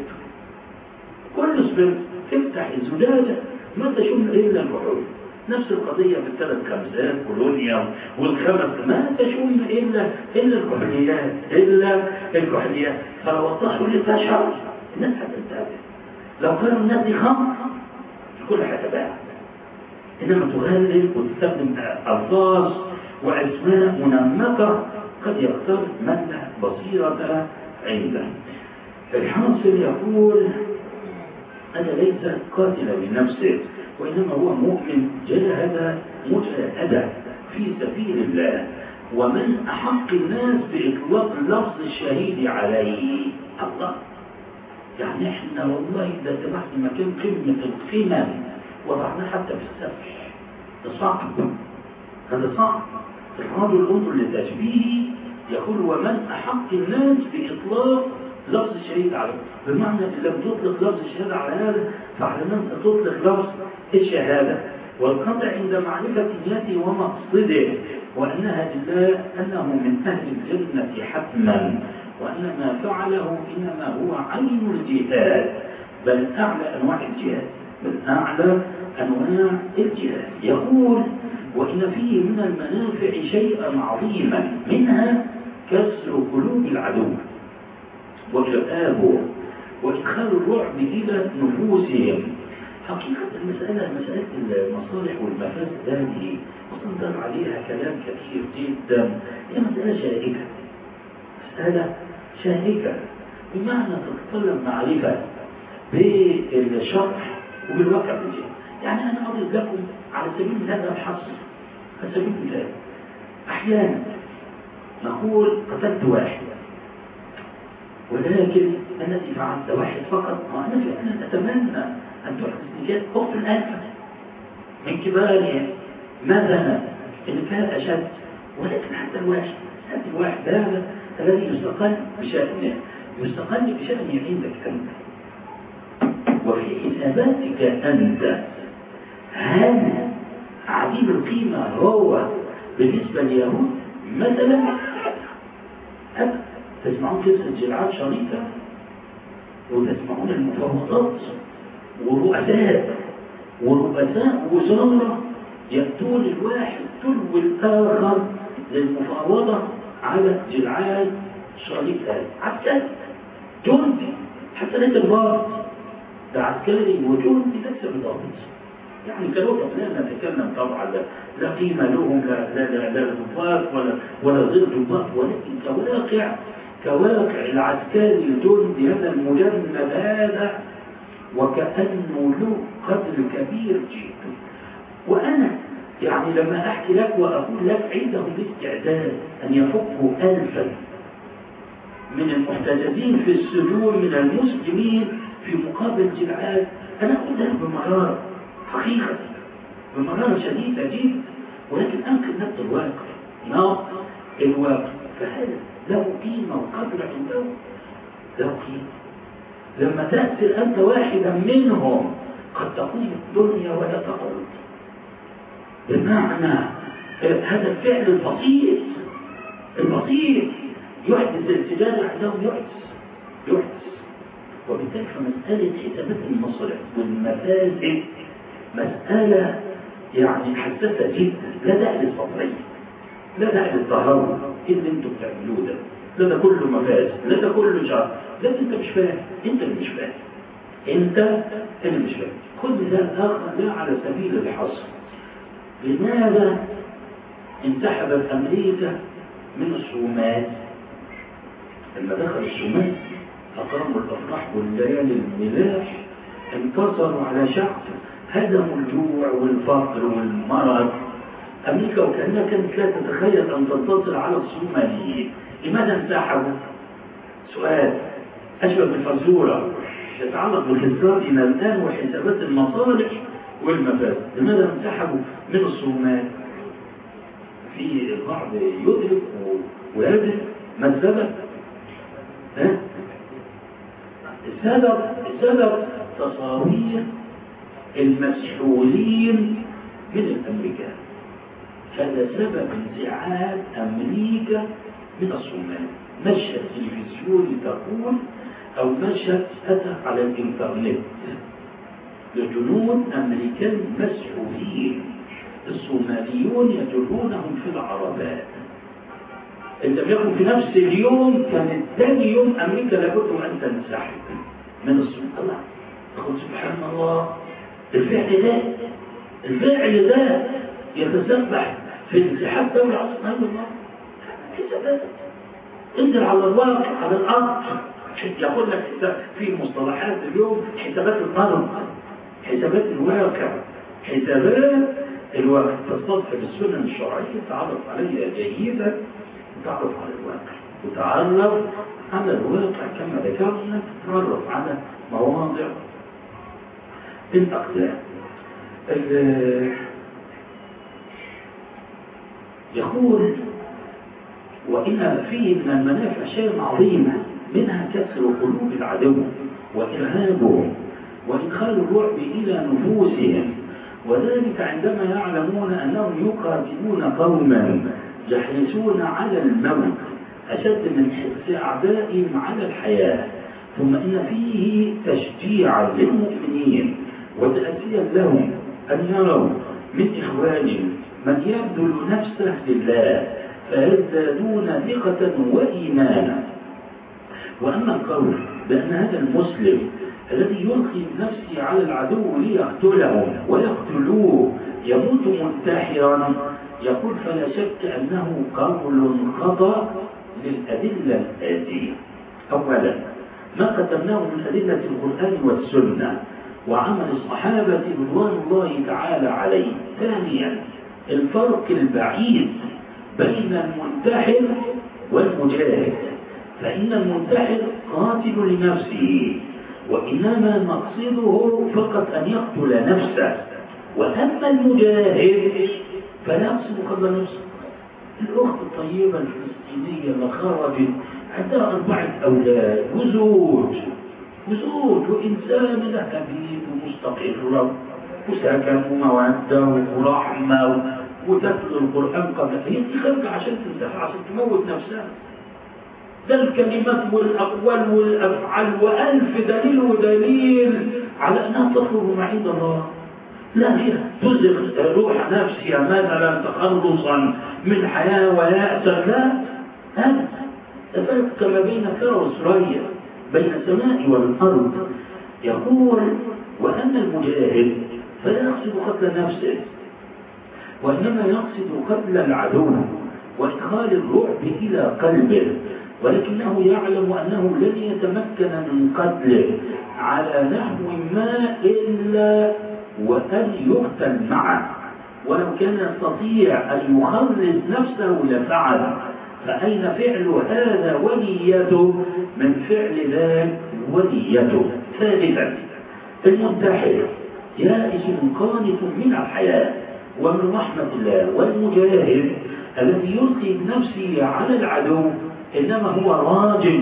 S3: كل سبت تفتح الزجاجة ما تشم إلا الكحول. نفس القضية في الثلاث خمسات كولونيوم والخمس ما تشم إلا إلا الكحوليات إلا الكحوليات. فلو وضحوا لي تشعر الناس هتنتبه. لو كانوا الناس دي خمر كل هتباع. إنما تغلل وتستخدم ألفاظ وأسماء منمقة قد يختار من لا بصيرة عنده. الحاصل يقول أنا ليس قاتلا لنفسه وإنما هو مؤمن جاهد مجاهدة في سبيل الله. ومن أحق الناس بإطلاق لفظ الشهيد عليه الله. يعني إحنا والله إذا تبعت مكان قمة القمم وضعناه حتى في السفح ده صعب. هذا صعب. الرجل انظر لتشبيهه يقول ومن أحق الناس بإطلاق لفظ الشهيد عليه. بمعنى إن لم تطلق لفظ الشهادة على هذا فعلى من ستطلق لفظ الشهادة. والقطع عند معرفة نيته ومقصده وأنها لله أنه من أهل الجنة حتما وأن ما فعله إنما هو عين الجهاد بل أعلى أنواع الجهاد بل أعلى أنواع الجهاد. يقول وإن فيه من المنافع شيئا عظيما منها كسر قلوب العدو وإرآبه وإدخال الرعب إلى نفوسهم. حقيقة المسألة مسألة المصالح والمفاسد هذه وصدر عليها كلام كثير جدا. هي مسألة شائكة مسألة شائكة بمعنى تتطلب معرفة بالشرح وبالواقع الجديد. يعني أنا أضرب لكم على سبيل هذا الحصر على سبيل المثال أحيانا نقول قتلت واحد ولكن الذي فعلت واحد فقط وأنا فعلا أتمنى أن تحدث نجاة أخت الألفة من كبارهم مثلا إن كان أشد ولكن حتى الواحد حتى الواحد هذا الذي يستقل بشأنه يستقل بشأنه عندك أنت وفي حساباتك أنت. هل عديم القيمة هو بالنسبة لليهود مثلا أبدا. تسمعون قصة جلعاد شريفة وتسمعون المفاوضات ورؤساء ورؤساء وزارة يأتون الواحد تلو الآخر للمفاوضة على جلعاد شريفة عسكري جندي حتى ليس الضابط ده عسكري وجندي ليس الضابط. يعني كلغة لا نتكلم طبعا لا, لا قيمة لهم لا لا لا ضباط ولا ولا غير ضباط ولكن كواقع كواقع العسكري الجندي هذا المجند هذا وكأنه له قدر كبير جدا. وأنا يعني لما أحكي لك وأقول لك عندهم الاستعداد أن يفكوا ألفا من المحتجزين في السجون من المسلمين في مقابل جلعاد أنا أقول لك بمرارة حقيقة بمرارة شديدة جدا ولكن أنقل نفس الواقع نفس الواقع. فهذا له قيمة وقدر عنده له قيمة. لما تأثر أنت واحدا منهم قد تقوم الدنيا ولا تقوم. بمعنى هذا الفعل البسيط البسيط يحدث الارتجال عندهم يحدث يحدث. وبالتالي فمسألة حسابات المصالح والمفاسد مسألة يعني حساسة جدا، لا داعي للسطحية، لا داعي للتهرب اللي انتوا بتعملوه ده، لا ده كله مفاسد، لا ده كله شر، لا انت مش فاهم، انت اللي مش فاهم، انت اللي مش فاهم. خد مثال اخر لا على سبيل الحصر. لماذا انسحبت امريكا من الصومال؟ لما دخل الصومال اقاموا الافراح والليالي الملاح، انتصروا على شعب هدموا الجوع والفقر والمرض. امريكا وكانها كانت لا تتخيل ان تنتصر على الصوماليين. لماذا انسحبوا؟ سؤال اشبه بالفزوره يتعلق بخسارتنا الان وحسابات المصالح والمفاسد. لماذا انسحبوا من الصومال؟ في البعض يدرك ويدرك ما السبب؟ ها؟ السبب السبب تصاوير المسحولين من الامريكان. هذا سبب انسحاب امريكا من الصومال. مشهد تلفزيوني تقول او مشهد اتى على الانترنت لجنود امريكان مسحولين، الصوماليون يجرونهم في العربات. ان لم يكن في نفس اليوم كان ثاني يوم امريكا لابد ان تنسحب من الصومال. الله يقول سبحان الله، الفعل ده الفعل ده يتسبح في انسحاب دولة عصر الله. حسابات انزل على الواقع على الارض. يقول لك في مصطلحات اليوم حسابات الارض، حسابات الواقع، حسابات الواقع. تستطيع بالسنن الشرعيه تعرف عليها جيدا، وتعرف على الواقع، وتعرف على الواقع كما ذكرنا، تتعرف على مواضع الاقدام. يقول وإن فيه من المنافع شيء عظيمة، منها كسر قلوب العدو وإرهابهم وإدخال الرعب إلى نفوسهم، وذلك عندما يعلمون أنهم يقاتلون قوما يحرصون على الموت أشد من حرص أعدائهم على الحياة. ثم إن فيه تشجيعا للمؤمنين وتأسيا لهم أن يروا من إخوانهم من يبذل نفسه لله فيزدادون ثقة وإيمانا. وأما القول بأن هذا المسلم الذي يلقي نفسه على العدو ليقتلهم ويقتلوه يموت منتحرا، يقول فلا شك أنه قول خطأ للأدلة الآتية. أولا ما قدمناه من أدلة القرآن والسنة وعمل الصحابة رضوان الله تعالى عليه. ثانيا الفرق البعيد بين المنتحر والمجاهد، فإن المنتحر قاتل لنفسه وإنما مقصده فقط أن يقتل نفسه، وأما المجاهد فلا يقصد قتل نفسه. الأخت الطيبة الفلسطينية اللي خرجت عندها أربعة أولاد وزوج وزوج وإنسان حبيب ومستقر وسكن ومودة ورحمة وتتلو القرآن قبل هي خارجة عشان تنتحر، عشان تموت نفسها. ده الكلمات والأقوال والأفعال وألف دليل ودليل على أنها تطلب معيد الله. لا هي تزغ روح نفسها مثلا تخلصا من حياة ويأسا. لا هذا تفرق كما بين ثرى وثريا، بين السماء والأرض. يقول وأن المجاهد فلا يقصد قتل نفسه وإنما يقصد قتل العدو وإدخال الرعب إلى قلبه، ولكنه يعلم أنه لن يتمكن من قتله على نحو ما إلا وأن يقتل معه، ولو كان يستطيع أن يخلص نفسه لفعل. فأين فعل هذا ونيته من فعل ذاك ونيته. ثالثا المنتحر يائس قانط من الحياة ومن رحمة الله، والمجاهد الذي يلقي بنفسه على العدو إنما هو راجل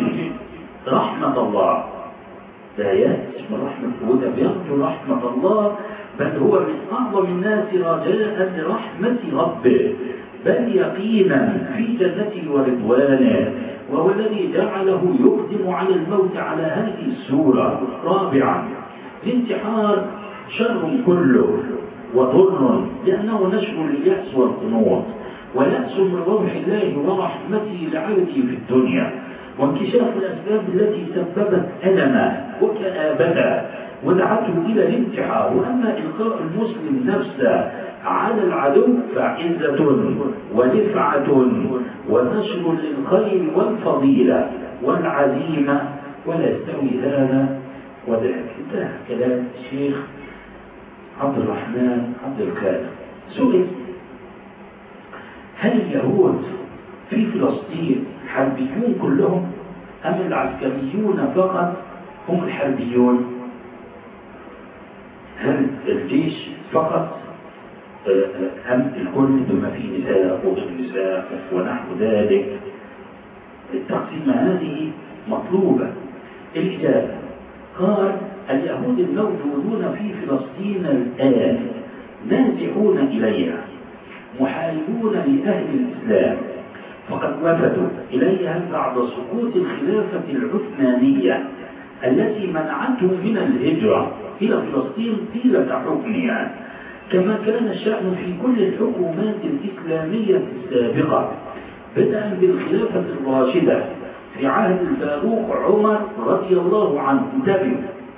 S3: رحمة الله، لا يأس من رحمة الله، يرجو رحمة الله، بل هو من أعظم الناس رجاء لرحمة ربه، بل يقينا في جنته ورضوانه، وهو الذي جعله يقدم على الموت على هذه السورة. رابعا الانتحار شر كله، وضر، لأنه نشر لليأس والقنوط، ويأس من روح الله ورحمته لعبده في الدنيا، وانكشاف الأسباب التي سببت ألمه وكآبته ودعته إلى الانتحار. وأما إلقاء المسلم نفسه على العدو فعزة ودفعة ونشر للخير والفضيلة والعزيمة، ولا يستوي هذا وذاك. انتهى كلام الشيخ عبد الرحمن عبد الخالق. سئل: هل اليهود في فلسطين حربيون كلهم أم العسكريون فقط هم الحربيون؟ هل الجيش فقط أم الكل بما فيه نساء ونساء ونحو ذلك؟ التقسيمة هذه مطلوبة. الإجابة: قال: اليهود الموجودون في فلسطين الآن نازحون إليها محاربون لأهل الإسلام، فقد وفدوا إليها بعد سقوط الخلافة العثمانية التي منعتهم من الهجرة إلى فلسطين طيلة حكمها، كما كان الشأن في كل الحكومات الإسلامية السابقة، بدءا بالخلافة الراشدة في عهد الفاروق عمر رضي الله عنه. انتبهوا،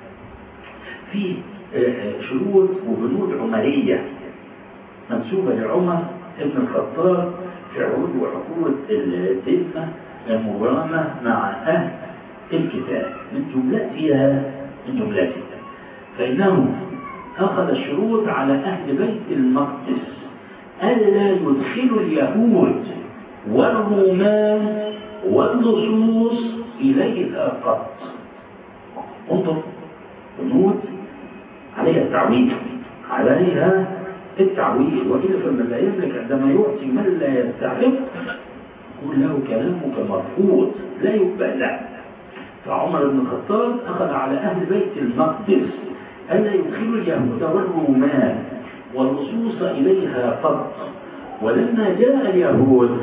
S3: في شروط وبنود عمرية منسوبة لعمر ابن الخطاب في عهود وعقود الذمة المبرمة مع أهل الكتاب، من جملتها من جملتها فإنه أخذ الشروط على أهل بيت المقدس ألا يدخلوا اليهود والرومان واللصوص إليها قط. انظر، بنود عليها التعويل عليها التعويل وإلا فمن لا يملك عندما يعطي من لا يستحق يقول له كلامك مرفوض لا يقبل له. فعمر بن الخطاب أخذ على أهل بيت المقدس ألا يدخلوا اليهود والرومان واللصوص إليها قط، ولما جاء اليهود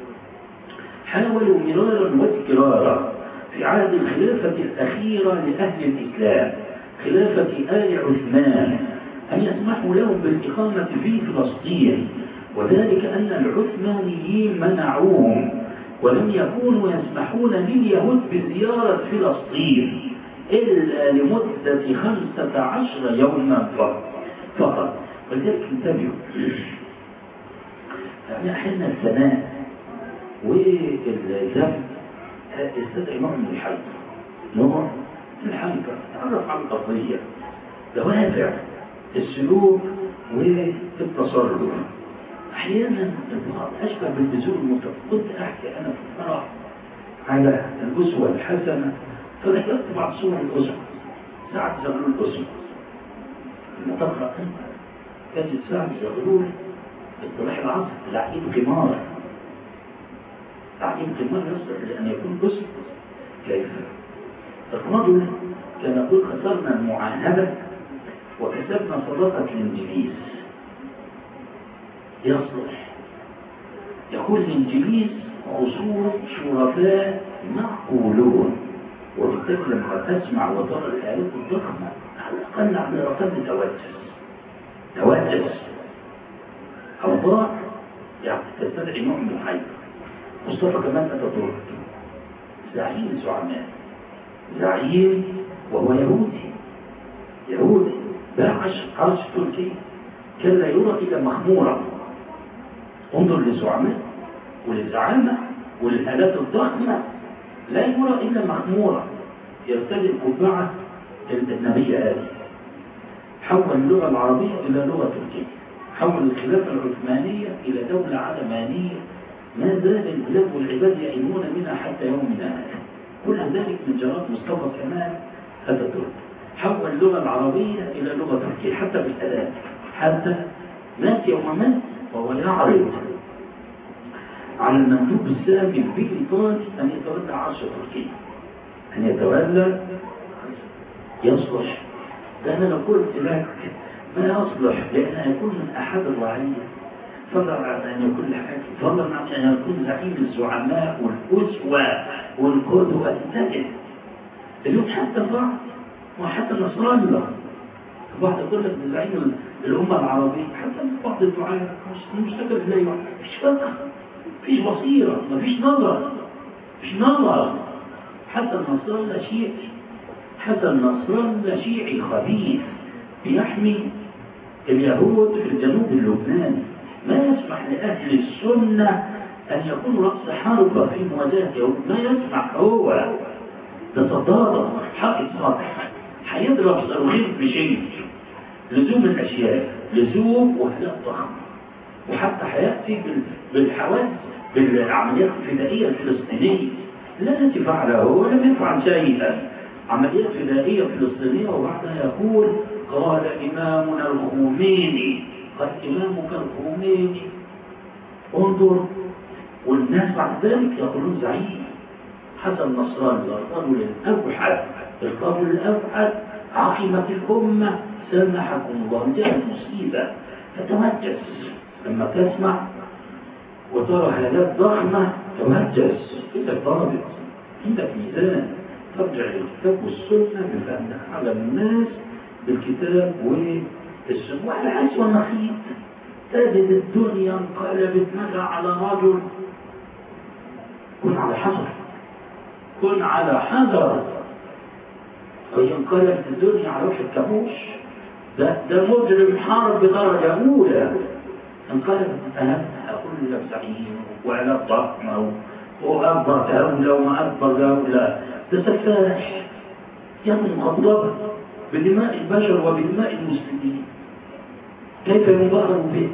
S3: حاولوا مرارا وتكرارا في عهد الخلافة الأخيرة لأهل الإسلام خلافة آل عثمان أن يسمحوا لهم بالإقامة في فلسطين، وذلك أن العثمانيين منعوهم ولم يكونوا يسمحون لليهود بزيارة فلسطين إلا لمدة خمسة عشر يوما فقط. ولذلك انتبهوا، يعني أحيانا الثناء والذم يستدعي نوع من الحيطة، نوع من الحيطة تعرف على القضية، دوافع السلوك والتصرف. أحيانا البعض أشبه بالبذور المتفق. كنت أحكي أنا في الفرح على الأسوة الحسنة، فذكرت بعض صور الأسوة ساعة زغلول الأسوة لما تقرأ تجد ساعة زغلول الصلاح العصر العقيد كمار تعقيم كمار يصلح لأن يكون أسوة. كيف؟ الرجل كان يقول خسرنا المعاهدة وكسبنا صداقة الانجليز. يصلح يقول الانجليز خصوم شرفاء معقولون، وبالتالي لما تسمع وترى الآلات الضخمة على الأقل على الأقل توجس توجس أوضاع يعني تستدعي نوع من الحيطة. مصطفى كمال أتاتورك زعيم الزعماء، زعيم وهو يهودي يهودي باعش عرش تركي، كان لا يرى إلا مخمورا. انظر للزعماء وللزعامة وللآلات الضخمة، لا يرى إلا مخمورا يرتدي القبعة النبي آدم. حول اللغة العربية إلى لغة تركية، حول الخلافة العثمانية إلى دولة علمانية ما زال البلاد والعباد يعينون منها حتى يومنا هذا. كل ذلك من جرات مصطفى كمال أتاتورك. حول اللغة العربية إلى لغة تركية حتى بالآلات، حتى مات يوم مات وهو يعرض على المندوب السامي بإيطاليا أن يتولى عرش تركيا، أن يتولى يصلح. لأن لو قلت لك ما يصلح لأن يكون من أحد الرعية، فضلا عن أن يكون الحاكم، فضلا عن أن يكون زعيم الزعماء والأسوة والقدوة. انتبه اليوم حتى البعض وحتى النصارى البعض يقول لك زعيم الأمة العربية حتى بعض الدعاء مش مشتكى بالله، مفيش فقه، مفيش بصيرة، مفيش نظر، مفيش نظر. حسن نصر الله شيعي، حسن نصر الله شيعي خبيث بيحمي اليهود في الجنوب اللبناني، ما يسمح لأهل السنة أن يكون رأس حربة في مواجهة يهود، ما يسمح. هو تصدر حائط سطح هيضرب صاروخين بشيء، لزوم الأشياء، لزوم وهلاك ضخم، وحتى هيأتي بالحوادث بالعمليات الفدائية الفلسطينية التي فعلها هو لم يفعل شيئا، عمليات فدائية فلسطينية، وبعدها يقول قال إمامنا الخميني، قال إمامك الخميني، انظر. والناس بعد ذلك يقولون زعيم حسن نصر الله الرجل الأوحد، الرجل الأوحد، عقمت الأمة سامحكم الله، جاءت مصيبة فتوجس لما تسمع وترى هالات ضخمة توجس، عندك ضابط، عندك ميزان، ترجع للكتاب والسنة بفهمك على الناس بالكتاب والسنة. وعلى عشوى النخيل تجد الدنيا انقلبت مدى على رجل. كن على حذر، كن على حذر. وإذا انقلبت الدنيا على وش الكابوس، ده ده مجرم حرب بدرجة أولى. انقلبت أهم أقول لك زعيم وعلى ضخمة وأكبر دولة وما أكبر دولة، ده سفاح يمن مغضبة بدماء البشر وبدماء المسلمين، كيف ينبهر به؟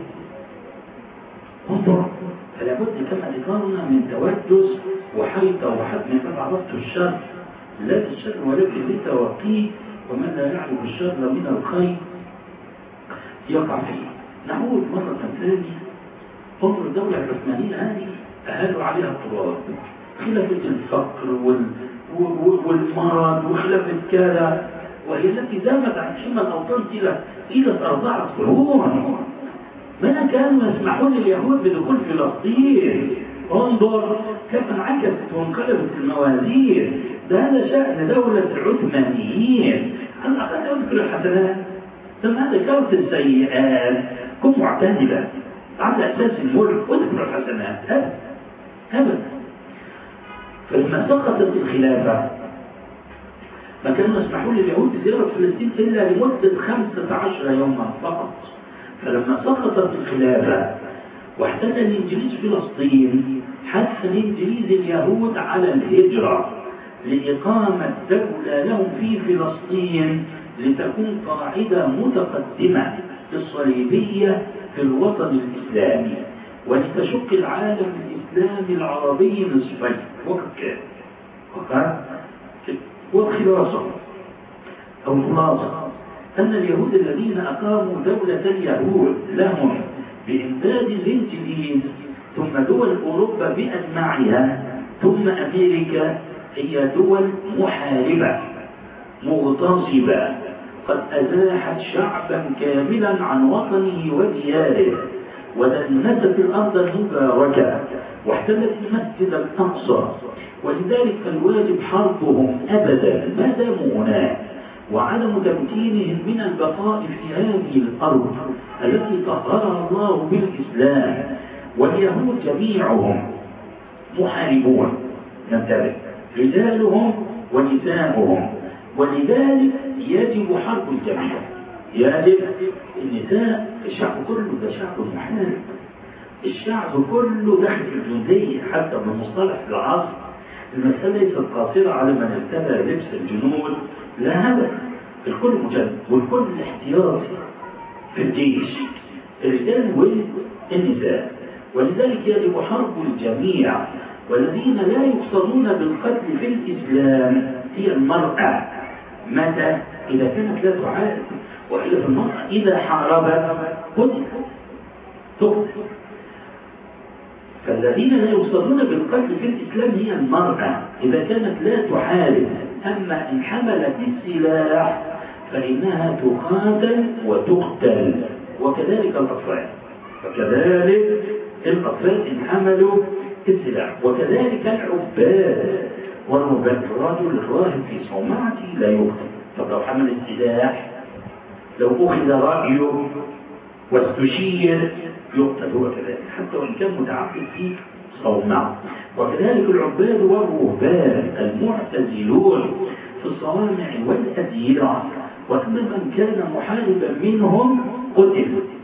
S3: انظر. فلا بد كما ذكرنا من تودس وحيطة وحتم قد عرفت الشر، لا الشر ولكن لتوقيه، ومن لا يعرف الشر من الخير يقع فيه. نعود مرة ثانية. انظر الدولة العثمانية هذه أهالوا عليها التراب، خلافة الفقر وال... والمرض وخلافة كذا، وهي التي دامت عن حمى الأوطان إلى إلى أربعة قرون. ما كانوا يسمحون لليهود بدخول فلسطين. انظر كيف انعكست وانقلبت الموازين. ده هذا شأن دولة العثمانيين. على الأقل يذكر الحسنات، ثم هذا كوت السيئات، كن معتدلة على أساس الملك واذكر الحسنات. هذا هذا فلما سقطت الخلافة ما كانوا يسمحون لليهود بزيارة فلسطين إلا لمدة خمسة عشر يوما فقط. فلما سقطت الخلافة واحتل الإنجليز فلسطين، حث الإنجليز اليهود على الهجرة لإقامة دولة لهم في فلسطين، لتكون قاعدة متقدمة للصليبية في الوطن الإسلامي، ولتشق العالم الإسلامي العربي نصفين. وكذا وكذا والخلاصة أو الخلاصة أن اليهود الذين أقاموا دولة اليهود لهم بإمداد الإنجليز، ثم دول أوروبا بأجمعها، ثم أمريكا، هي دول محاربة مغتصبة قد أزاحت شعبا كاملا عن وطنه ودياره، ودنست الأرض المباركة، واحتلت المسجد الأقصى. ولذلك فالواجب حربهم أبدا ما داموا هناك، وعدم تمكينهم من البقاء في هذه الأرض التي طهرها الله بالإسلام. واليهود جميعهم محاربون، ننتبه، رجالهم ونساؤهم، ولذلك يجب حرب الجميع. يجب النساء، الشعب كله ده شعب محارب، الشعب كله داخل الجندية حتى بمصطلح العصر. المسألة ليست قاصرة على من ارتدى لبس الجنود، لا، هذا الكل مجند والكل احتياطي في الجيش، الرجال والنساء. ولذلك يجب حرب الجميع. والذين لا يقصدون بالقتل في الإسلام هي المرأة. متى؟ إذا كانت لا تعارض، وإلا المرأة إذا حاربت قتلت تقتل. فالذين لا يقصدون بالقتل في الإسلام هي المرأة إذا كانت لا تحارب. أما إن حملت السلاح فإنها تقاتل وتقتل، وكذلك الأطفال، وكذلك الأطفال إن حملوا السلاح، وكذلك العباد والرهبان. الرجل الراهب في صومعته لا يقتل. طب لو حمل السلاح، لو أخذ رأيه واستشير يقتل هو كذلك حتى وإن كان متعبد في صومعه. وكذلك العباد والرهبان المعتزلون في الصوامع والأديرة، وأما من كان محاربا منهم قتل.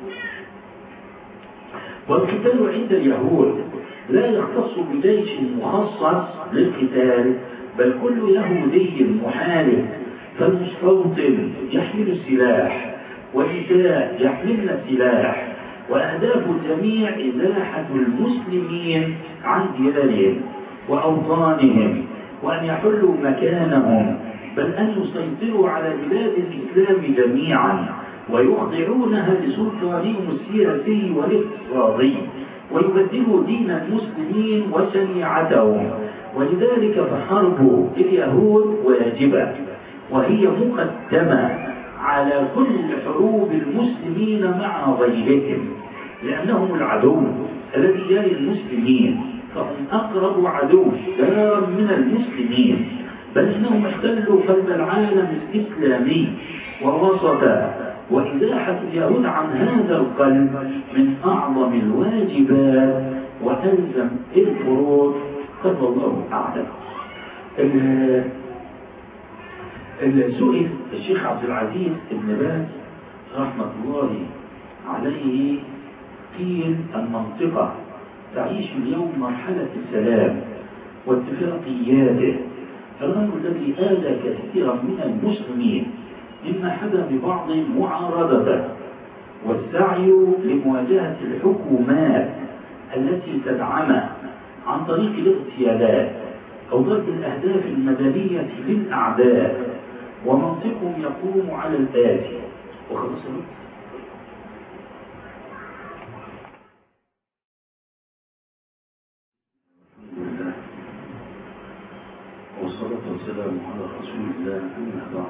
S3: والقتال عند اليهود لا يختص بجيش مخصص للقتال، بل كل يهودي محارب فالمستوطن يحمل السلاح والنساء يحملن السلاح، وأهداف الجميع إزاحة المسلمين عن ديارهم وأوطانهم وأن يحلوا مكانهم، بل أن يسيطروا على بلاد الإسلام جميعا ويخضعونها لسلطانهم السياسي والاقتصادي ويبدلوا دين المسلمين وشريعتهم. ولذلك فحرب اليهود واجبة، وهي مقدمة على كل حروب المسلمين مع غيرهم، لأنهم العدو الذي يلي المسلمين، فهم أقرب عدو لا من المسلمين، بل إنهم احتلوا قلب العالم الإسلامي ووسط، وإزاحة اليهود عن هذا القلب من أعظم الواجبات وألزم الفروض. قد الله أعلم. سئل الشيخ عبد العزيز بن باز رحمة الله عليه، قيل المنطقة تعيش اليوم مرحلة السلام واتفاقياته، الأمر الذي آذى كثيرا من المسلمين مما حدا ببعض معارضته، والسعي لمواجهة الحكومات التي تدعمه عن طريق الاغتيالات أو ضرب الأهداف المدنية للأعداء، ومنطقهم يقوم على الآتي. وخلص والصلاة والسلام على رسول الله. أما بعد،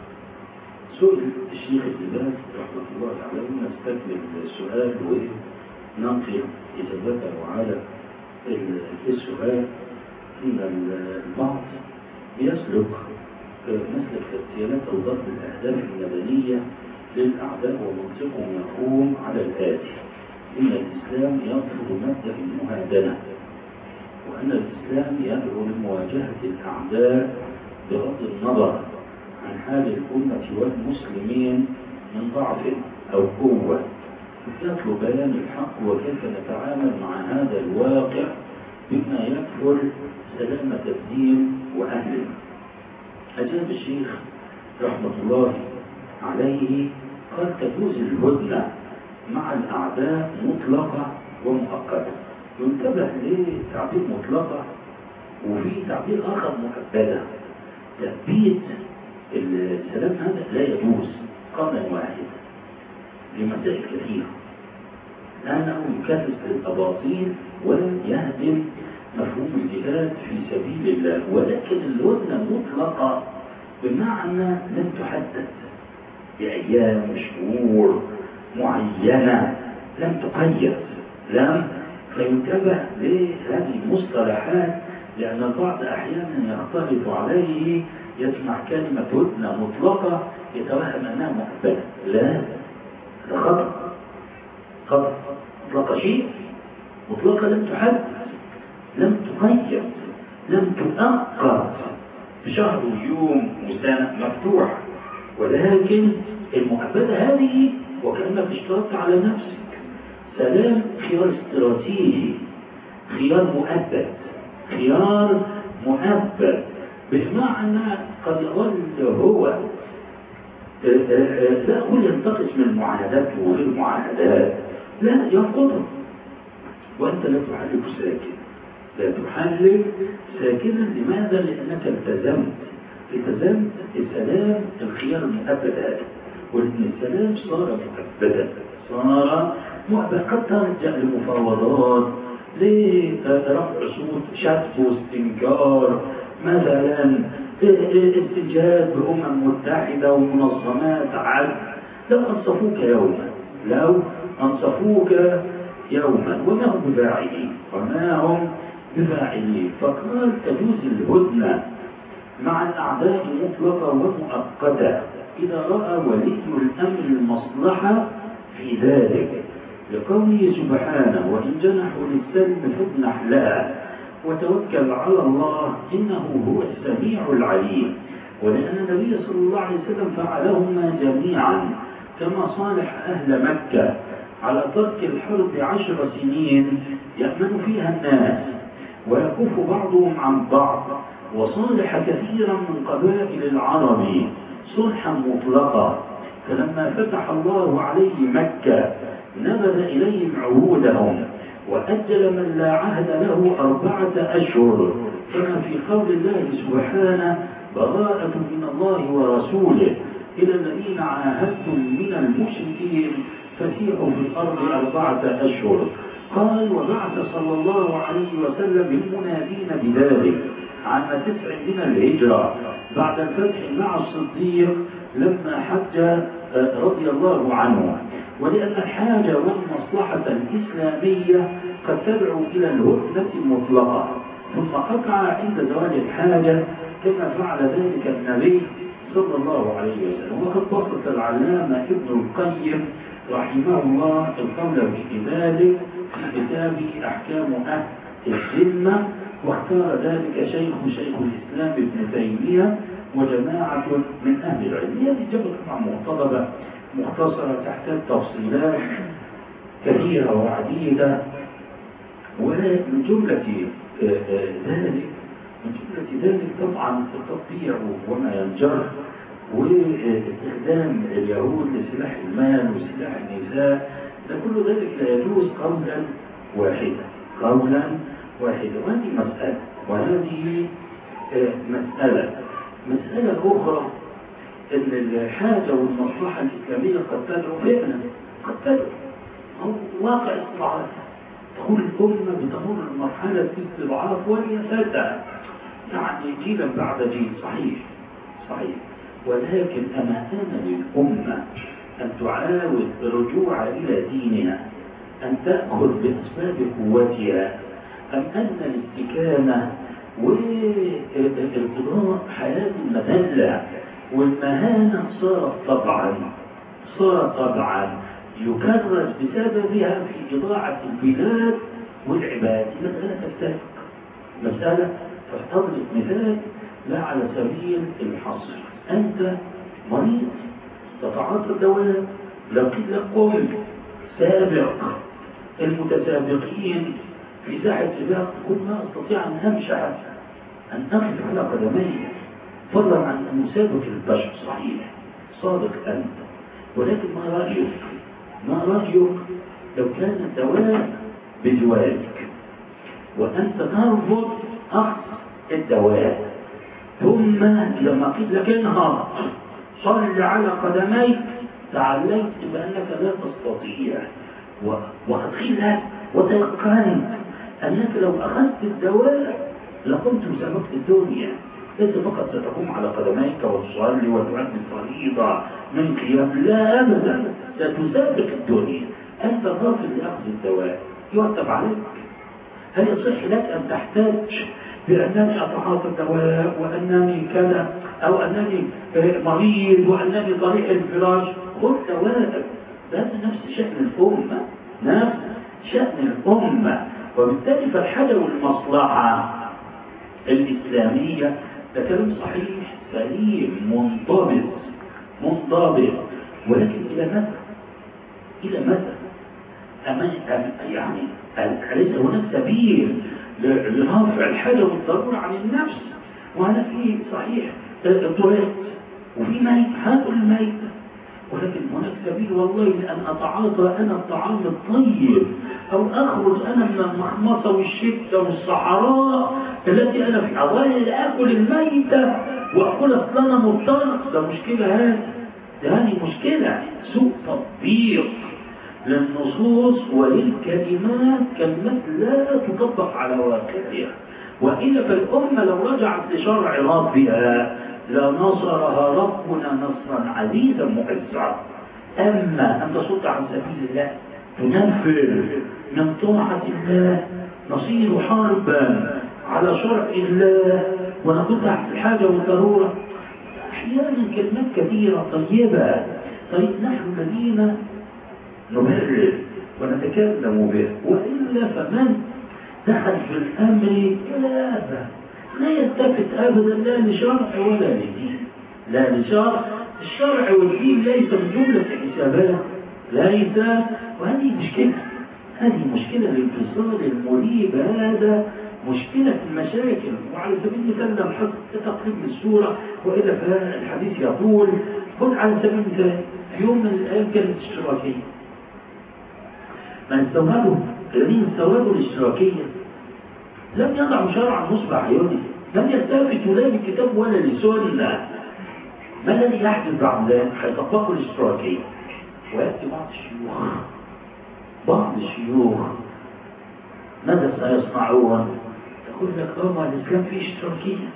S3: سئل الشيخ ابن باز رحمة الله عليه، نستكمل السؤال وننقل إجابته على السؤال. إن البعض يسلك مسلك اغتيالات أو ضرب الأهداف المدنية للأعداء، ومنطقهم يقوم على الآتي: إن الإسلام يرفض مبدأ المهادنة، وأن الإسلام يدعو لمواجهة الأعداء بغض النظر عن حال الأمة والمسلمين من ضعف أو قوة، يطلب بيان الحق وكيف نتعامل مع هذا الواقع بما يكفل سلامة الدين وأهله. أجاب الشيخ رحمة الله عليه قال: تجوز الهدنة مع الأعداء مطلقة ومؤقتة. ينتبه لتعبير مطلقة وفي تعبير آخر مؤبدة. تثبيت السلام هذا لا يجوز قولا واحدا لمسائل كثيرة، لأنه يكثف الأباطيل ولا يهدم مفهوم الجهاد في سبيل الله. ولكن الهدنة مطلقة بمعنى لم تحدد بأيام شهور معينة، لم تقيد، لم فينتبه لهذه المصطلحات، لأن البعض أحيانا يختلط عليه، يسمع كلمة هدنة مطلقة يتوهم أنها مؤبدة. لا، هذا خطأ خطأ. مطلقة شيء، مطلقة لم تحدد، لم تقيد، لم تؤقت بشهر ويوم وسنة مفتوح. ولكن المؤبدة هذه وكأنك اشترطت على نفسك سلام خيار استراتيجي، خيار مؤبد، خيار مؤبد، بمعنى قد يظل هو لا أقول ينتقص من المعاهدات وغير المعاهدات، لا ينقضها، وأنت لا تحلف ساكن، لا تحلف ساكنا. لماذا؟ لأنك التزمت التزمت السلام الخيار المؤبد هذا، ولأن السلام صار مؤبدا، صار مؤبد. قد ترجع لمفاوضات لرفع صوت شتم واستنكار، مثلا استجاب بأمم متحدة ومنظمات عدل، لو أنصفوك يوما لو أنصفوك يوما وما هم بفاعلين وما هم بفاعلين. فقال تجوز الهدنة مع الأعداء مطلقة ومؤقتة إذا رأى ولي الأمر المصلحة في ذلك لقوله سبحانه وإن جنحوا للسلم فاجنح لها وتوكل على الله إنه هو السميع العليم. ولأن النبي صلى الله عليه وسلم فعلهما جميعا كما صالح أهل مكة على ترك الحرب عشر سنين يأمن فيها الناس ويكف بعضهم عن بعض، وصالح كثيرا من قبائل العرب صلحا مطلقا. فلما فتح الله عليه مكة نبذ إليهم عهودهم وأجل من لا عهد له أربعة أشهر، كما في قول الله سبحانه براءة من الله ورسوله إلى الذين عاهدتم من المشركين فسيحوا في الأرض أربعة أشهر. قال وبعث صلى الله عليه وسلم المنادين بذلك عام تسع من الهجرة بعد الفتح مع الصديق لما حج رضي الله عنه، ولأن الحاجة والمصلحة الإسلامية قد تدعو إلى الهدنة المطلقة ثم قطع عند زوال الحاجة كما فعل ذلك النبي صلى الله عليه وسلم. وقد بسط العلامة ابن القيم رحمه الله القول في ذلك في كتابه أحكام أهل الذمة، واختار ذلك شيخ شيخ الإسلام ابن تيمية وجماعة من أهل العلم. هذه جبهة مع مقتضبة مختصرة تحتاج تفصيلات كثيرة وعديدة. ومن جملة ذلك من جملة ذلك طبعا التطبيع وما ينجر واستخدام اليهود لسلاح المال وسلاح النساء، ده كل ذلك لا يجوز قولا واحدا قولا واحدا. وهذه مسألة وهذه مسألة مسألة أخرى أن الحاجة والمصلحة الإسلامية قد تدعو فعلا قد تدعو هو واقع استضعاف. تقول الأمة بتمر مرحلة استضعاف ويسادة يعني جيلا بعد جيل، صحيح صحيح، ولكن أما آن للأمة أن تعاود الرجوع إلى دينها، أن تأخذ بأسباب قوتها، أم أن الاستكانة والارتضاء حياة المذلة والمهانة صارت طبعا صارت طبعا يكرس بسببها في إضاعة البلاد والعباد. مسألة تفترق مسألة تحتضرب مثال لا على سبيل الحصر. أنت مريض تتعاطى الدواء لقيت لك قوم سابق المتسابقين في ساحة سباق تقول ما أستطيع أن أمشي أن أقف على قدمي فضلا عن أن أسابق البشر. صحيح صادق أنت، ولكن ما رأيك ما رأيك لو كان الدواء بجوارك وأنت ترفض أخذ الدواء، ثم لما قيل لك انهض صل على قدميك تعلمت بأنك لا تستطيع وأدخلت وتيقنت أنك لو أخذت الدواء لكنت سبقت الدنيا. ليس فقط ستقوم على قدميك وتصلي وتؤدي الفريضة من قيام، لا أبدا، ستسابق الدنيا. أنت غافل لأخذ الدواء يعتب عليك. هل يصح لك أن تحتاج بأنني أتعاطى الدواء وأنني كذا أو أنني مريض وأنني طريق الفراش؟ خذ دواءك. هذا نفس شأن الأمة، نفس شأن الأمة. وبالتالي فالحاجة والمصلحة الإسلامية ده كلام صحيح سليم منضبط منضبط، ولكن إلى متى؟ إلى متى؟ أما يعني أليس هناك سبيل لرفع الحاجة والضرورة عن النفس؟ وأنا في صحيح الطريق وفي ميت هاكل الميت، ولكن هناك سبيل والله لأن أتعاطى أنا الطعام الطيب أو أخرج أنا من المخمصة والشدة والصحراء التي أنا فيها، غير أكل الميتة وأقول أصل أنا مضطر. ده مشكلة، هذه ده هذه مشكلة، سوء تطبيق للنصوص وللكلمات، كلمات لا تطبق على واقعها. وإلا فالأمة لو رجعت لشرع ربها لنصرها ربنا نصرا عزيزا معزا. أما أن تصد عن سبيل الله تنفر من طاعة الله نصير حربا على شرع الله ونقول تحت الحاجة والضرورة. أحيانا كلمات كثيرة طيبة. طيب نحن الذين نبرر ونتكلم به، وإلا فمن دخل في الأمر لا لا يلتفت أبدا لا لشرع ولا لدين، لا لشرع. الشرع والدين ليس من جملة حسابات، ليس. وهذه مشكلة، هذه مشكلة الانفصال المريب، هذا مشكلة المشاكل. وعلى سبيل المثال لو حط تقريب للصورة وإلا فالحديث يطول. خذ على سبيل المثال في يوم من الأيام كانت اشتراكية، ما استوردوا الذين استوردوا الاشتراكية لم يضعوا شرعا نصب عيونهم، لم يلتفتوا لا للكتاب ولا للسنة. ما الذي يحدث بعد ذلك؟ هيطبقوا الاشتراكية ويأتي بعض الشيوخ بعض الشيوخ ماذا سيصنعون؟ يقول لك اه الإسلام فيه اشتراكية،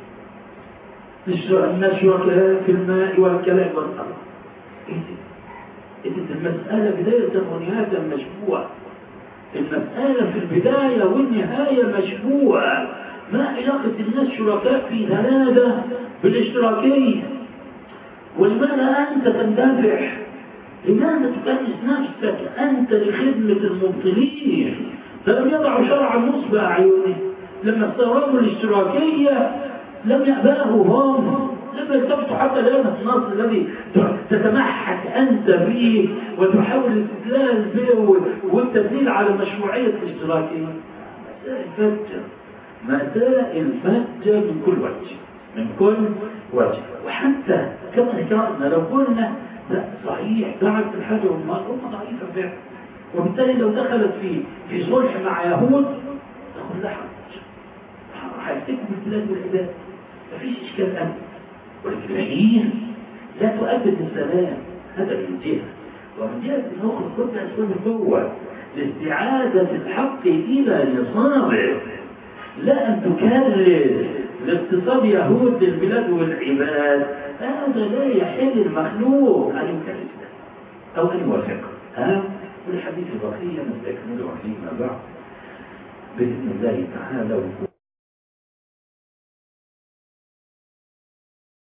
S3: الناس شركاء في الماء والكلام والأرض. إذا المسألة بداية ونهاية مشبوهة، المسألة في البداية والنهاية مشبوهة. ما علاقة الناس شركاء في هذا بالاشتراكية؟ ولماذا أنت تندفع؟ لماذا تكنس نفسك أنت لخدمة المبطلين؟ فلم يضعوا شرعا نصب أعينهم. لما استوردوا الاشتراكية لم يأباهوا هم، لم يلتفتوا حتى لهذا النص الذي تتمحك أنت فيه وتحاول الاستدلال به والتدليل على مشروعية الاشتراكية. مسائل فجة، مسائل فجة من كل وجه، من كل وجه. وحتى كما ذكرنا لو قلنا لا صحيح دعت الحاجة والمال هم ضعيفة فعلا، وبالتالي لو دخلت في في صلح مع يهود تقول لا حرج، هيفتكوا بالبلاد والعباد مفيش إشكال أبدا. ولكن العين لا تؤبد السلام، هذا من جهة. ومن جهة أخرى كل أسباب القوة لاستعادة الحق إلى نصابه، لا أن تكرر لاقتصاد يهود البلاد والعباد. هذا لا يحل المخلوق أن يكرر أو أن يوافقه. ها والحديث بقية نستكمله فيما بعد بإذن الله تعالى.